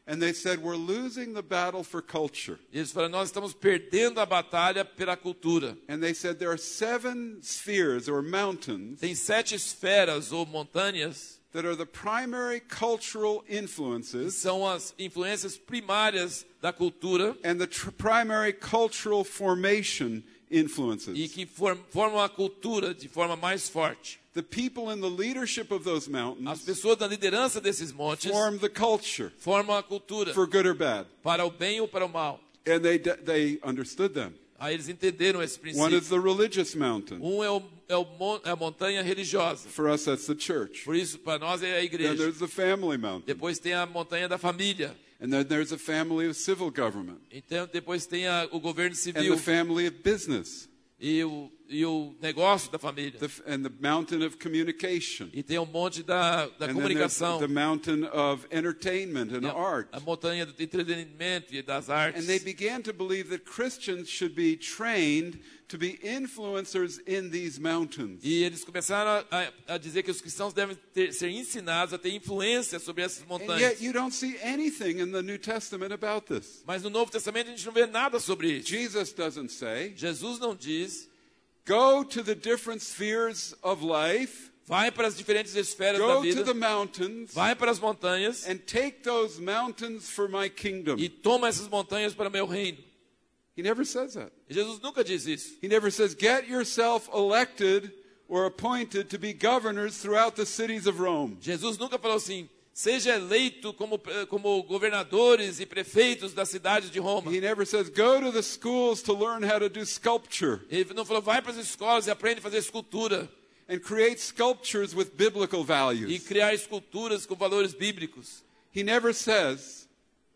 S1: And they said, we're losing the battle for culture.
S2: E eles falaram, nós estamos perdendo a batalha pela cultura.
S1: And they said there are seven spheres or mountains
S2: Tem sete esferas ou montanhas
S1: that are the primary cultural
S2: que
S1: influences
S2: são as influências primárias da cultura
S1: and the tr- primary cultural formation
S2: e
S1: influences.
S2: que form, formam a cultura de forma mais forte.
S1: The people in the leadership of those
S2: As
S1: mountains
S2: pessoas da liderança desses montes
S1: form the culture,
S2: formam a cultura
S1: for good or bad.
S2: para o bem ou para o mal.
S1: And they, they understood them.
S2: Aí eles entenderam esse
S1: One is
S2: princípio.
S1: the religious mountain.
S2: Um é, o, é, o, mon- é a montanha religiosa.
S1: For us, that's the church.
S2: Por isso, para nós é a
S1: Then
S2: igreja.
S1: there's the family mountain.
S2: Depois tem a montanha da família.
S1: And then there's a family of civil government.
S2: Então, depois tem a, o governo
S1: And
S2: civil
S1: the family of business.
S2: e o, e o negócio da família.
S1: The, and the mountain of communication.
S2: E tem um monte da, da
S1: And then there's
S2: comunicação.
S1: the mountain of entertainment and
S2: E a,
S1: art.
S2: a montanha do entretenimento e das artes.
S1: And they began to believe that Christians should be trained to be influencers in these mountains.
S2: E eles começaram a, a dizer que os cristãos devem ter, ser ensinados a ter influência sobre essas
S1: And
S2: montanhas.
S1: yet you don't see anything in the New Testament about this.
S2: Mas no Novo Testamento a gente não vê nada sobre isso.
S1: Jesus doesn't say,
S2: Jesus não diz,
S1: go to the different spheres of life,
S2: vai para as diferentes esferas da
S1: go to
S2: vida,
S1: the mountains,
S2: vai para as montanhas
S1: and take those mountains for my kingdom.
S2: e toma essas montanhas para o meu reino.
S1: He never says that.
S2: E Jesus nunca diz isso.
S1: He never says, get yourself elected or appointed to be governors throughout the cities of Rome.
S2: Jesus nunca falou assim, seja eleito como, como governadores e prefeitos das cidades de Roma.
S1: He never says, go to the schools to learn how to do sculpture
S2: Ele não falou, vai para as escolas e aprende a fazer escultura
S1: and create sculptures with biblical
S2: e
S1: values.
S2: criar esculturas com valores bíblicos.
S1: He never says,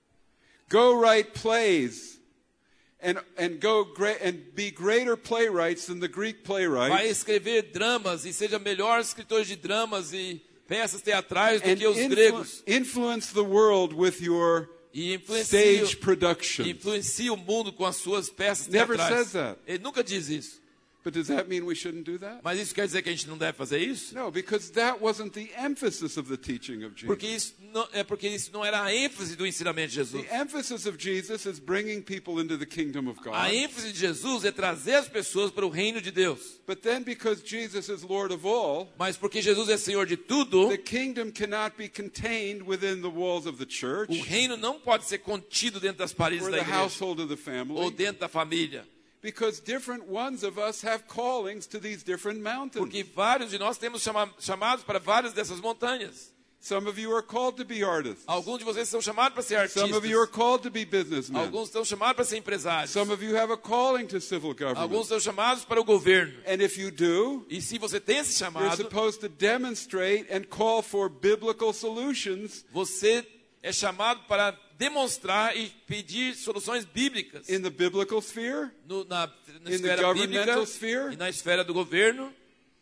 S1: go write plays and, and, go gra- and be greater playwrights than the Greek
S2: Vai
S1: playwrights
S2: escrever dramas e seja melhor escritor de dramas e peças teatrais do
S1: and
S2: que os
S1: influ-
S2: gregos.
S1: influence the world with your
S2: E influencia,
S1: stage production.
S2: influencia o mundo com as suas peças
S1: Never
S2: teatrais.
S1: says that.
S2: Ele nunca diz isso.
S1: But does that mean we shouldn't do that?
S2: Mas isso quer dizer que a gente não deve fazer isso?
S1: No, because that wasn't the emphasis of the teaching of
S2: Porque
S1: Jesus.
S2: isso não, é porque isso não era a ênfase do ensinamento de Jesus.
S1: The emphasis of Jesus is bringing people into the kingdom of God.
S2: A ênfase de Jesus é trazer as pessoas para o reino de Deus.
S1: But then because Jesus is Lord of all,
S2: Mas porque Jesus é Senhor de tudo,
S1: the kingdom cannot be contained within the walls of the
S2: o
S1: church
S2: reino não pode ser contido dentro das paredes
S1: or
S2: da
S1: the
S2: igreja
S1: household of the
S2: ou
S1: family,
S2: dentro da família.
S1: because different ones of us have callings to these different mountains.
S2: Porque vários de nós temos chama, chamados para várias dessas montanhas.
S1: Some of you are called to be artists.
S2: Alguns de vocês são chamados para ser artistas.
S1: Some of you are called to be businessmen.
S2: Alguns estão chamados para ser empresários.
S1: Some of you have a calling to civil
S2: Alguns
S1: government.
S2: são chamados para o governo.
S1: And if you do,
S2: E se você tem esse
S1: you're
S2: chamado,
S1: supposed to demonstrate and call for biblical solutions
S2: você é chamado para demonstrar e pedir soluções bíblicas
S1: in the biblical sphere,
S2: no, na, na
S1: in the
S2: esfera bíblica
S1: governmental sphere.
S2: e na esfera do governo.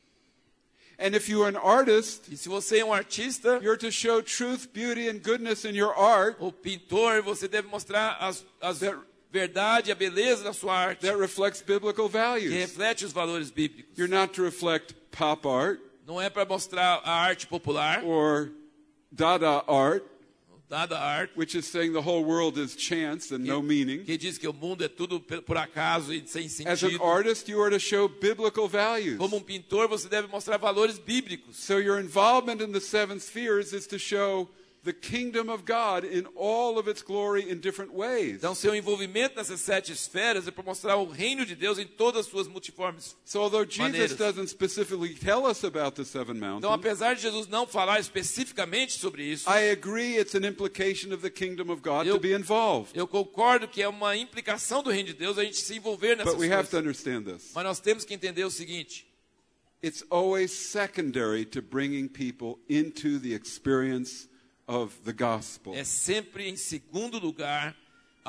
S1: And if you are an artist,
S2: E se você é um artista,
S1: you're to show truth, beauty, and goodness in your art
S2: ou pintor, você deve mostrar as, as
S1: That-
S2: verdade e a beleza da sua arte,
S1: that reflects biblical
S2: que
S1: values.
S2: reflete os valores bíblicos.
S1: You're not to reflect pop art
S2: Não é para mostrar a arte popular,
S1: or Dada art,
S2: nada a arte,
S1: which is saying the whole world is chance and no meaning.
S2: que diz que o mundo é tudo pe- por acaso e sem
S1: As an
S2: sentido.
S1: artist, you are to show biblical values.
S2: Como um pintor, você deve mostrar valores bíblicos.
S1: So your involvement in the seven spheres is to show the kingdom of God in all of its glory in different ways.
S2: Então, seu envolvimento nessas sete esferas é para mostrar o reino de Deus em todas as suas multiformes.
S1: So although Jesus
S2: maneiras.
S1: doesn't specifically tell us about the seven
S2: Então,
S1: mountains,
S2: apesar de Jesus não falar especificamente sobre isso,
S1: I agree it's an implication of the kingdom of God
S2: Eu-
S1: to be involved.
S2: eu concordo que é uma implicação do reino de Deus a gente se envolver nessas
S1: But we have to
S2: coisas.
S1: understand this.
S2: Mas nós temos que entender o seguinte:
S1: It's always secondary to bringing people into the experience of the gospel.
S2: é sempre em segundo lugar a,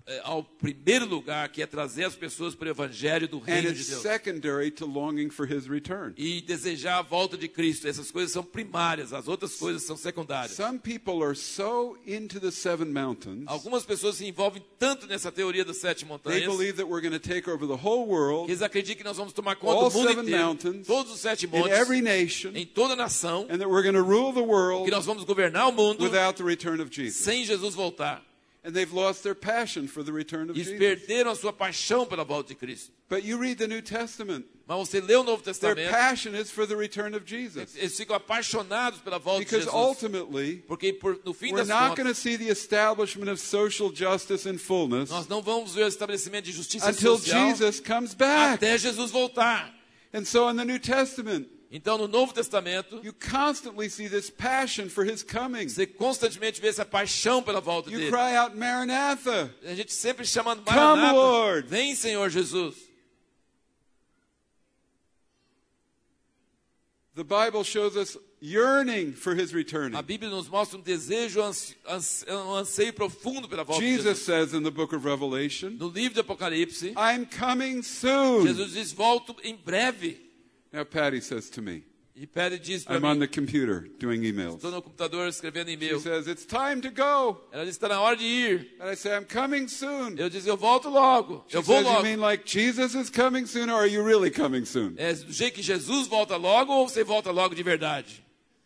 S2: eh, ao primeiro lugar, que é trazer as pessoas para o evangelho do
S1: And
S2: reino de
S1: it's
S2: Deus.
S1: secondary to longing for his return.
S2: E desejar a volta de Cristo. Essas coisas são primárias, as outras coisas são secundárias.
S1: Some people are so into the seven mountains,
S2: Algumas pessoas se envolvem tanto nessa teoria das sete
S1: they
S2: montanhas,
S1: believe that we're going to take over the whole
S2: que
S1: world,
S2: eles acreditam que nós vamos tomar conta
S1: all
S2: do mundo
S1: seven
S2: inteiro,
S1: mountains,
S2: todos os sete
S1: in
S2: montes,
S1: every nation,
S2: em toda nação,
S1: and that we're going to rule the
S2: que
S1: world
S2: nós vamos governar o mundo
S1: without the return of Jesus.
S2: sem Jesus voltar.
S1: And they've lost their passion for the return of
S2: Eles
S1: Jesus.
S2: perderam a sua paixão pela volta de Cristo.
S1: But you read the New Testament,
S2: Mas você lê o Novo
S1: their
S2: Testamento,
S1: passion is for the return of Jesus.
S2: eles ficam apaixonados pela volta de
S1: Because
S2: Jesus.
S1: ultimately,
S2: Porque por, no fim
S1: we're
S2: das
S1: not going to
S2: contas,
S1: see the establishment of social justice in fullness
S2: nós não vamos ver o estabelecimento de justiça
S1: until
S2: social
S1: Jesus comes back.
S2: até Jesus voltar.
S1: And so in the New Testament,
S2: Então, no Novo Testamento,
S1: you constantly see this passion for his coming.
S2: você constantemente vê essa paixão pela volta
S1: You
S2: dele.
S1: cry out, Maranatha.
S2: A gente sempre chamando
S1: Come,
S2: Maranata.
S1: Lord.
S2: Vem, Senhor Jesus.
S1: The Bible shows us yearning for his returning.
S2: A Bíblia nos mostra um desejo, ansi- ansi- um anseio profundo pela volta de
S1: Jesus
S2: Jesus.
S1: says in the book of Revelation,
S2: No livro de Apocalipse,
S1: I'm coming soon.
S2: Jesus diz, volto em breve.
S1: Now Patty says to me,
S2: E Pedro diz para
S1: I'm on
S2: mim,
S1: the computer doing emails.
S2: estou no computador escrevendo
S1: She
S2: e-mail.
S1: says, it's time to go.
S2: Ela diz, está na hora de ir.
S1: And I say, I'm coming soon.
S2: Eu diz, eu volto logo.
S1: She
S2: Eu vou
S1: says, you
S2: logo.
S1: mean like Jesus is coming soon, or are you really coming soon?
S2: É do jeito que Jesus volta logo ou você volta logo de verdade?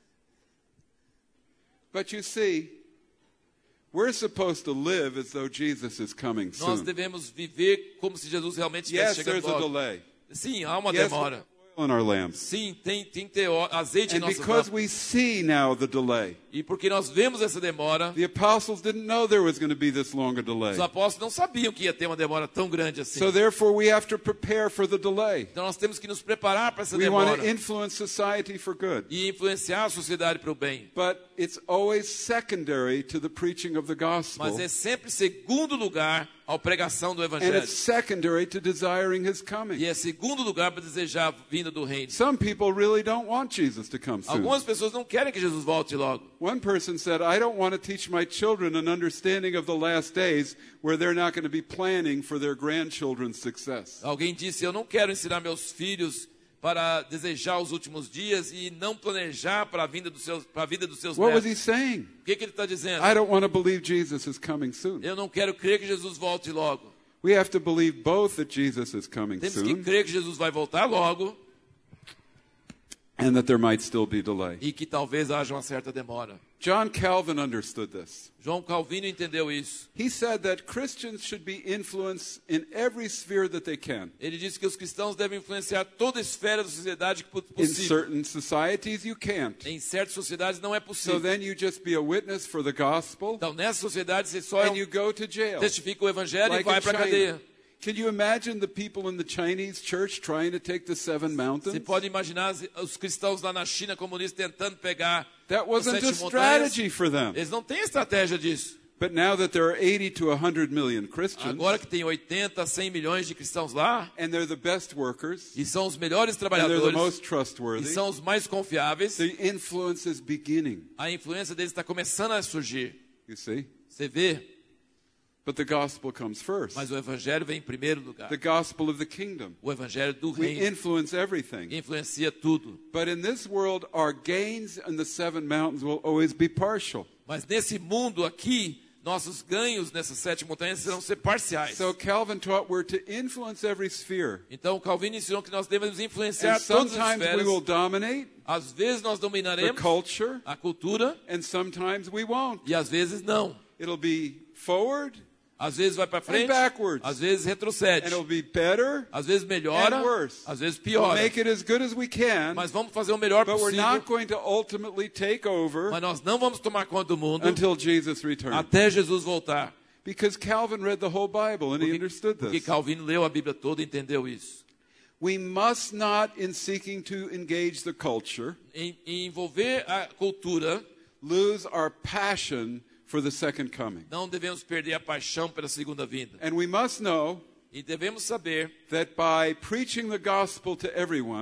S1: But you see, we're supposed to live as though Jesus is coming
S2: Nós
S1: soon.
S2: devemos viver como se Jesus realmente estivesse
S1: Yes, there's
S2: chegando
S1: a
S2: logo.
S1: delay.
S2: Sim, há uma
S1: Yes,
S2: demora.
S1: there's oil in our lamps.
S2: Sim, tem, tem que ter ó- azeite em
S1: And
S2: nossas
S1: because
S2: lâmpadas.
S1: we see now the delay,
S2: E porque nós vemos essa demora,
S1: the apostles didn't know there was going to be this longer delay.
S2: os apóstolos não sabiam que ia ter uma demora tão grande assim.
S1: So therefore we have to prepare for the delay.
S2: Então nós temos que nos preparar para essa
S1: We want
S2: demora
S1: to influence society for good.
S2: e influenciar a sociedade para o bem.
S1: But it's always secondary to the preaching of the gospel.
S2: Mas é sempre segundo lugar à pregação do
S1: And
S2: evangelho.
S1: it's secondary to desiring his coming.
S2: E é segundo lugar para desejar a vinda do reino.
S1: Some people really don't want Jesus to come soon.
S2: Algumas pessoas não querem que Jesus volte logo.
S1: One person said, I don't want to teach my children an understanding of the last days where they're not going to be planning for their grandchildren's success.
S2: Alguém disse, eu não quero ensinar meus filhos para desejar os últimos dias e não planejar para a vinda dos seus, para a vida dos seus
S1: What was
S2: netos.
S1: he saying?
S2: O que, que ele está dizendo?
S1: I don't want to believe Jesus is coming soon.
S2: Eu não quero crer que Jesus volte logo.
S1: We have to believe both that Jesus is coming
S2: Temos que
S1: soon
S2: crer que Jesus vai voltar logo
S1: and that there might still be delay.
S2: e que talvez haja uma certa demora.
S1: John Calvin understood this.
S2: João Calvino entendeu isso.
S1: He said that Christians should be influenced in every sphere that they can.
S2: Ele disse que os cristãos devem influenciar toda a esfera da sociedade que pu-
S1: In
S2: possível.
S1: certain societies, you can't.
S2: Em certas sociedades não é
S1: So
S2: possível.
S1: then you just be a witness for the gospel
S2: Então, nessa sociedade, você só é
S1: and you
S2: um,
S1: go to jail.
S2: testifica o evangelho
S1: Like
S2: e vai
S1: in
S2: para a
S1: China.
S2: cadeia.
S1: Can you imagine the people in the Chinese church trying to take the seven
S2: Você
S1: mountains?
S2: pode imaginar as- os cristãos lá na China comunista tentando pegar
S1: That
S2: as
S1: wasn't
S2: sete
S1: a
S2: montanhas.
S1: strategy for them.
S2: Eles não têm estratégia disso.
S1: But now that there are eighty to one hundred million Christians
S2: Agora que tem oitenta, cem milhões de cristãos lá,
S1: and they're the best workers
S2: e são os melhores
S1: and they're the
S2: trabalhadores,
S1: most
S2: e
S1: trustworthy,
S2: são os mais confiáveis,
S1: the influence is beginning,
S2: a influência deles está começando a surgir.
S1: you see?
S2: Você vê?
S1: But the gospel comes first.
S2: Mas o evangelho vem em primeiro lugar.
S1: The gospel of the kingdom.
S2: O evangelho do
S1: We
S2: reino
S1: influence everything.
S2: influencia tudo.
S1: But in this world, our gains in the seven mountains will always be partial.
S2: Mas nesse mundo aqui, nossos ganhos nessas sete montanhas serão ser parciais.
S1: So Calvin taught we're to influence every sphere.
S2: Então Calvino ensinou que nós devemos influenciar
S1: And
S2: todas as
S1: sometimes we
S2: esferas.
S1: will dominate
S2: Às vezes nós
S1: the
S2: dominaremos
S1: culture,
S2: a cultura
S1: and sometimes we won't.
S2: e às vezes não.
S1: It'll be forward
S2: Às vezes vai para
S1: and
S2: frente,
S1: backwards.
S2: às vezes retrocede.
S1: And it'll be better
S2: Às vezes melhora,
S1: and worse.
S2: às vezes
S1: We'll
S2: piora.
S1: make it as good as we can,
S2: Mas vamos fazer o melhor
S1: but we're
S2: possível.
S1: not going to ultimately take over
S2: Mas nós não vamos tomar conta do mundo
S1: until Jesus returns.
S2: até Jesus voltar.
S1: Because Calvin read the whole Bible and he understood
S2: Porque
S1: this.
S2: Calvino leu a Bíblia toda e entendeu isso.
S1: We must not, in seeking to engage the culture,
S2: Em, em envolver a cultura,
S1: lose our passion for the second coming.
S2: não devemos perder a paixão pela segunda vinda.
S1: And we must know
S2: E devemos saber,
S1: that by preaching the gospel to everyone,
S2: porque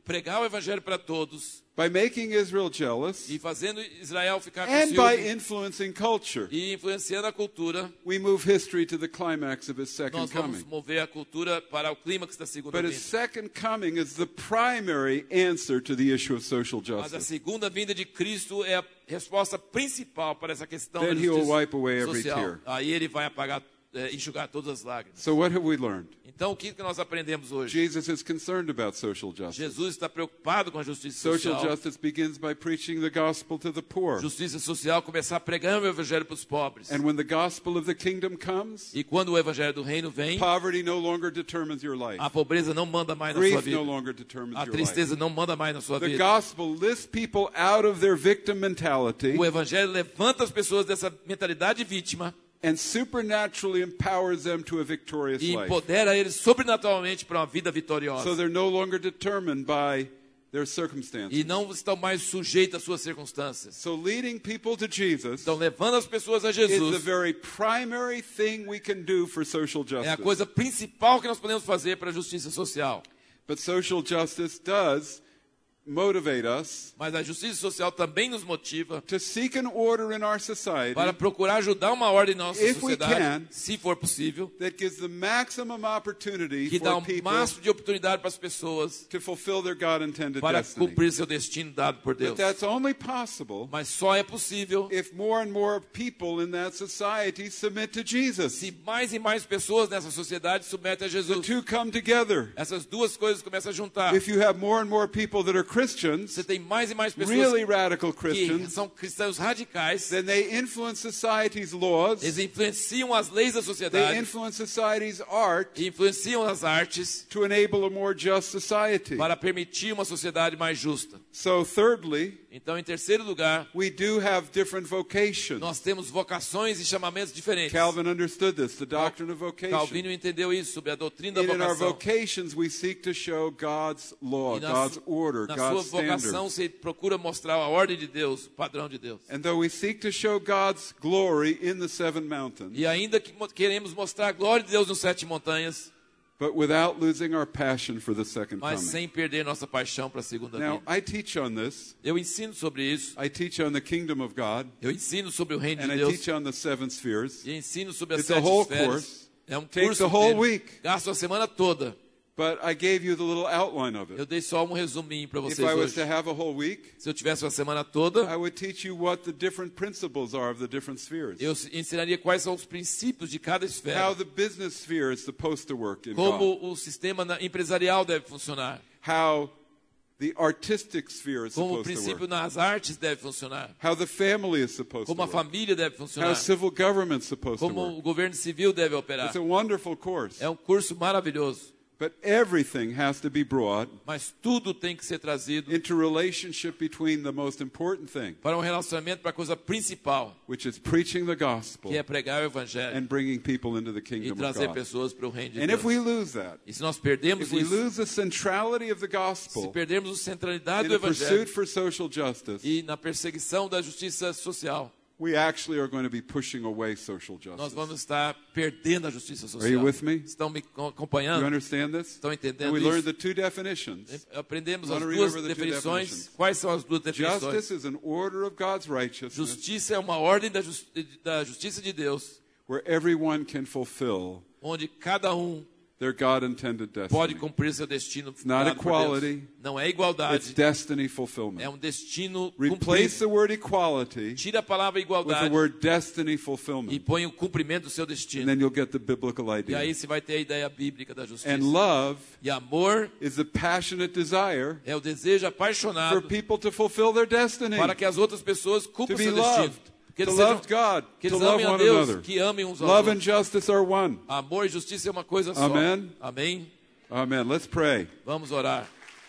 S2: pregar o evangelho para todos
S1: by making Israel jealous,
S2: e fazendo Israel ficar com
S1: and by
S2: ciúme
S1: influencing culture.
S2: e influenciando a cultura,
S1: We move history to the climax of his second
S2: nós vamos
S1: coming.
S2: mover a cultura para o clímax da segunda
S1: But his
S2: vinda.
S1: second coming is the primary answer to the issue of social
S2: Mas a
S1: justice.
S2: segunda vinda de Cristo é a resposta principal para essa questão
S1: Then
S2: da
S1: he will
S2: justiça
S1: wipe away every
S2: social.
S1: tear.
S2: Aí ele vai apagar, é, enxugar todas as lágrimas.
S1: So what have we learned?
S2: Então, o que que nós aprendemos hoje?
S1: Jesus is concerned about social justice.
S2: Jesus está preocupado com a justiça
S1: Social
S2: social.
S1: justice begins by preaching the gospel to the poor.
S2: Justiça social começar pregando o evangelho para os pobres.
S1: And when the gospel of the kingdom comes,
S2: E quando o evangelho do reino vem,
S1: poverty no longer determines your life.
S2: a pobreza não manda mais na sua
S1: Grief
S2: vida.
S1: no longer determines
S2: A
S1: your life.
S2: tristeza não manda mais na sua
S1: The
S2: vida.
S1: gospel lifts people out of their victim mentality
S2: O evangelho levanta as pessoas dessa mentalidade vítima
S1: and supernaturally empowers them to a victorious
S2: e
S1: life.
S2: empodera eles sobrenaturalmente para uma vida vitoriosa.
S1: So they're no longer determined by their circumstances.
S2: E não estão mais sujeitos às suas circunstâncias.
S1: So leading people to Jesus
S2: Estão levando as pessoas a
S1: is the
S2: Jesus.
S1: very primary thing we can do for social
S2: É a
S1: justice.
S2: coisa principal que nós podemos fazer para a justiça social.
S1: But social justice does motivate us
S2: Mas a justiça social também nos motiva
S1: to seek an order in our society
S2: para procurar ajudar uma ordem na nossa
S1: If we
S2: sociedade,
S1: can,
S2: se for possível,
S1: that gives the maximum opportunity
S2: que dá
S1: for
S2: um
S1: people
S2: máximo de oportunidade para as pessoas
S1: to fulfill their God-intended
S2: para
S1: destiny.
S2: cumprir seu destino dado por
S1: But
S2: Deus.
S1: that's only possible
S2: Mas só é possível
S1: if more and more people in that society submit to Jesus.
S2: se mais e mais pessoas nessa sociedade submetem a
S1: The
S2: Jesus.
S1: two come together.
S2: Essas duas coisas começam a juntar.
S1: If you have more and more people that are Christians,
S2: Você tem mais e mais pessoas
S1: really radical
S2: que
S1: Christians,
S2: são cristãos radicais.
S1: then they influence society's laws,
S2: Eles influenciam as leis da
S1: they
S2: sociedade
S1: influence society's art
S2: e influenciam as artes
S1: to enable a more just society.
S2: para permitir uma sociedade mais justa.
S1: So thirdly,
S2: Então, em terceiro lugar,
S1: we do have different vocations.
S2: nós temos vocações e chamamentos diferentes.
S1: Calvin understood this, the doctrine of vocation.
S2: Calvino entendeu isso sobre a doutrina
S1: And
S2: da
S1: in our
S2: vocação.
S1: vocations, we seek to show God's law,
S2: E na,
S1: God's
S2: su-
S1: order,
S2: na sua
S1: God's
S2: vocação
S1: standard.
S2: você procura mostrar a ordem de Deus, o padrão de Deus.
S1: And though we seek to show God's glory in the seven mountains,
S2: E ainda que mo- queremos mostrar a glória de Deus nos sete montanhas,
S1: but without losing our passion for the second
S2: mas
S1: coming.
S2: sem perder nossa paixão para a segunda
S1: Now,
S2: vinda.
S1: I teach on this.
S2: Eu ensino sobre isso.
S1: I teach on the kingdom of God,
S2: Eu ensino sobre o reino
S1: and
S2: de
S1: I
S2: Deus.
S1: teach on the seven spheres.
S2: E ensino sobre as
S1: It's a
S2: sete
S1: whole
S2: esferas.
S1: course.
S2: É um
S1: Takes
S2: curso
S1: the whole
S2: inteiro.
S1: week.
S2: Gasto a semana toda.
S1: But I gave you the little outline of
S2: Eu
S1: it.
S2: dei só um resuminho para
S1: If
S2: vocês
S1: I was
S2: hoje.
S1: to have a whole week,
S2: Se eu tivesse uma semana toda,
S1: I would teach you what the different principles are of the different spheres.
S2: eu ensinaria quais são os princípios de cada
S1: How
S2: esfera.
S1: the business sphere is supposed to work in God.
S2: Como o sistema na- empresarial deve funcionar.
S1: How the artistic sphere is
S2: Como o
S1: supposed to
S2: princípio
S1: work.
S2: nas artes deve funcionar.
S1: How the family is supposed to
S2: Como a
S1: work.
S2: família deve
S1: How
S2: funcionar.
S1: civil government is supposed to
S2: Como
S1: work.
S2: o governo civil deve operar.
S1: It's a wonderful course.
S2: É um curso maravilhoso.
S1: But everything has to be brought
S2: Mas tudo tem que ser trazido
S1: into relationship between the most important thing,
S2: para um relacionamento, para a coisa principal,
S1: which is preaching the gospel
S2: que é pregar o evangelho
S1: and bringing people into the
S2: e
S1: kingdom of
S2: trazer
S1: God.
S2: pessoas para o reino de
S1: And
S2: Deus.
S1: if we lose that,
S2: E se nós perdemos
S1: if we
S2: isso,
S1: lose the centrality of the
S2: se
S1: gospel
S2: perdermos a centralidade
S1: in
S2: do
S1: the pursuit
S2: evangelho
S1: for social justice,
S2: e na perseguição da justiça social,
S1: we actually are going to be pushing away social
S2: nós
S1: justice.
S2: vamos estar perdendo a justiça
S1: Are you
S2: social.
S1: with me?
S2: Estão me co-
S1: You
S2: acompanhando?
S1: understand this?
S2: Estão
S1: And
S2: entendendo
S1: we
S2: isso?
S1: learned the two definitions.
S2: Aprendemos
S1: I
S2: as
S1: wanna
S2: duas
S1: remember the two
S2: definições.
S1: definitions.
S2: Quais são as duas definições?
S1: Justice is an order of God's righteousness
S2: Justiça é uma ordem da, jus- da justiça de Deus,
S1: where everyone can fulfill
S2: onde cada um
S1: their God-intended
S2: pode
S1: destiny.
S2: cumprir seu destino
S1: not
S2: dado por Deus.
S1: equality.
S2: Não é
S1: It's
S2: igualdade,
S1: destiny
S2: é
S1: fulfillment.
S2: um destino
S1: Replace
S2: cumprido.
S1: the word equality
S2: Tira a palavra
S1: with the
S2: igualdade
S1: word destiny
S2: e
S1: fulfillment,
S2: põe o cumprimento do seu
S1: and
S2: destino.
S1: then you'll get the biblical
S2: E
S1: idea.
S2: aí você vai ter a ideia bíblica da justiça.
S1: And love
S2: E amor
S1: is the passionate desire
S2: é o desejo
S1: for
S2: apaixonado
S1: people to fulfill their destiny,
S2: para que as outras pessoas
S1: to
S2: cumpram
S1: be
S2: seu destino.
S1: loved,
S2: Que
S1: to
S2: eles, sejam,
S1: love God,
S2: que
S1: to
S2: eles
S1: love
S2: amem a
S1: one
S2: Deus,
S1: another.
S2: que amem uns aos
S1: Love and
S2: outros.
S1: justice are one.
S2: Amor e justiça é uma coisa só.
S1: Amen.
S2: Amém?
S1: Amen. Let's pray.
S2: Vamos orar.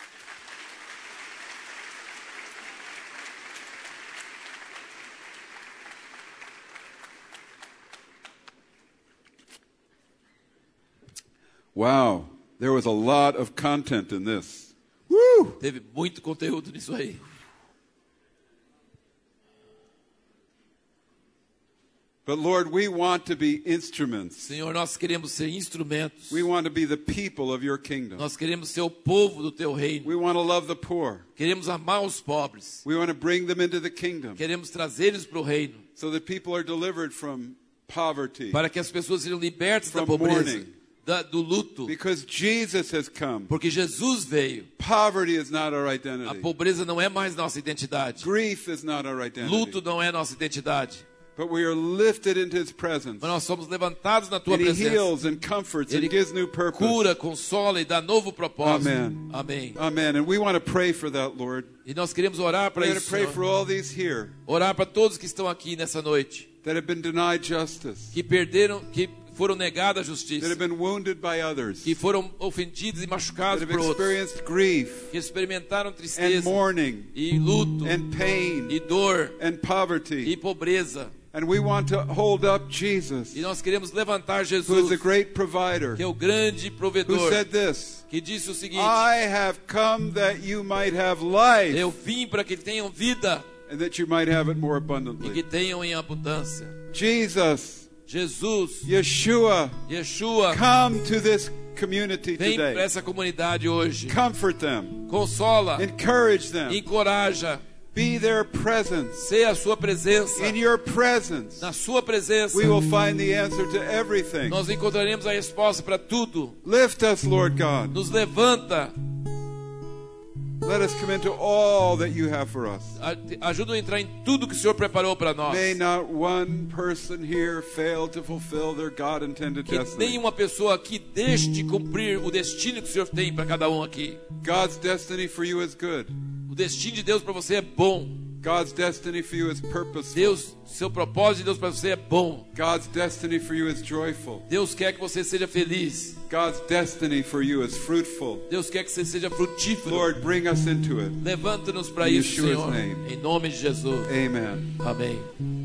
S1: Wow, there was a lot of content in this. Woo!
S2: Teve muito conteúdo nisso aí.
S1: But Lord, we want to be instruments.
S2: Senhor, nós queremos ser instrumentos.
S1: We want to be the people of your kingdom.
S2: Nós queremos ser o povo do teu reino.
S1: We want to love the poor.
S2: Queremos amar os pobres.
S1: We want to bring them into the kingdom
S2: Queremos trazê-los para o reino,
S1: so that people are delivered from poverty,
S2: para que as pessoas sejam libertas da
S1: From
S2: pobreza,
S1: mourning.
S2: da, do luto.
S1: because Jesus has come.
S2: Porque Jesus veio.
S1: Poverty is not our
S2: A
S1: identity.
S2: pobreza não é mais nossa identidade.
S1: Grief is not our identity.
S2: Luto não é nossa identidade.
S1: But we are lifted into his presence.
S2: Mas nós somos levantados na tua
S1: And he
S2: presença.
S1: heals and comforts
S2: Ele
S1: and gives new purpose.
S2: cura, consola e dá novo propósito.
S1: Amen.
S2: Amém.
S1: Amen. And we want to pray for that, Lord.
S2: E nós queremos orar para
S1: We're going
S2: isso,
S1: to pray for
S2: Senhor.
S1: all these here
S2: Orar para todos que estão aqui nessa noite,
S1: that have been denied justice,
S2: que perderam, que foram negados a
S1: that
S2: justiça,
S1: have been wounded by others,
S2: que foram ofendidos e
S1: that
S2: machucados
S1: have
S2: por outros,
S1: experienced grief
S2: que experimentaram
S1: and
S2: tristeza
S1: mourning
S2: e luto
S1: and pain
S2: e dor
S1: and
S2: e
S1: poverty.
S2: pobreza.
S1: And we want to hold up Jesus,
S2: E nós queremos levantar
S1: who is
S2: Jesus,
S1: a great provider,
S2: que é o grande
S1: who
S2: provedor,
S1: said this,
S2: que disse o seguinte:
S1: I have come that you might have life
S2: eu vim para que tenham vida
S1: and that you might have it more
S2: e que
S1: abundantly.
S2: tenham em abundância.
S1: Jesus,
S2: Jesus,
S1: Yeshua,
S2: Yeshua,
S1: come to this community
S2: vem para
S1: today.
S2: essa comunidade hoje.
S1: Comfort them,
S2: Consola,
S1: encourage them,
S2: encoraja,
S1: be their presence.
S2: ser a sua presença.
S1: In your presence,
S2: Na sua presença,
S1: we will find the answer to everything.
S2: nós encontraremos a resposta para tudo.
S1: Lift us, Lord God.
S2: Nos levanta,
S1: Let us come into all that you have for us.
S2: a- ajuda a entrar em tudo que o Senhor preparou para nós.
S1: May not one person here fail to fulfill their God-intended
S2: Que
S1: destiny.
S2: nenhuma pessoa aqui deixe de cumprir o destino que o Senhor tem para cada um aqui.
S1: God's destiny for you is good.
S2: O destino de Deus para você é bom.
S1: God's destiny for you is purposeful.
S2: Deus, seu propósito de Deus para você é bom.
S1: God's destiny for you is joyful.
S2: Deus quer que você seja feliz.
S1: God's destiny for you is fruitful.
S2: Deus quer que você seja frutífero.
S1: Lord, bring us into it.
S2: Levanta-nos para
S1: In
S2: isso,
S1: Yeshua's
S2: Senhor.
S1: name.
S2: Em nome de Jesus.
S1: Amen.
S2: Amém.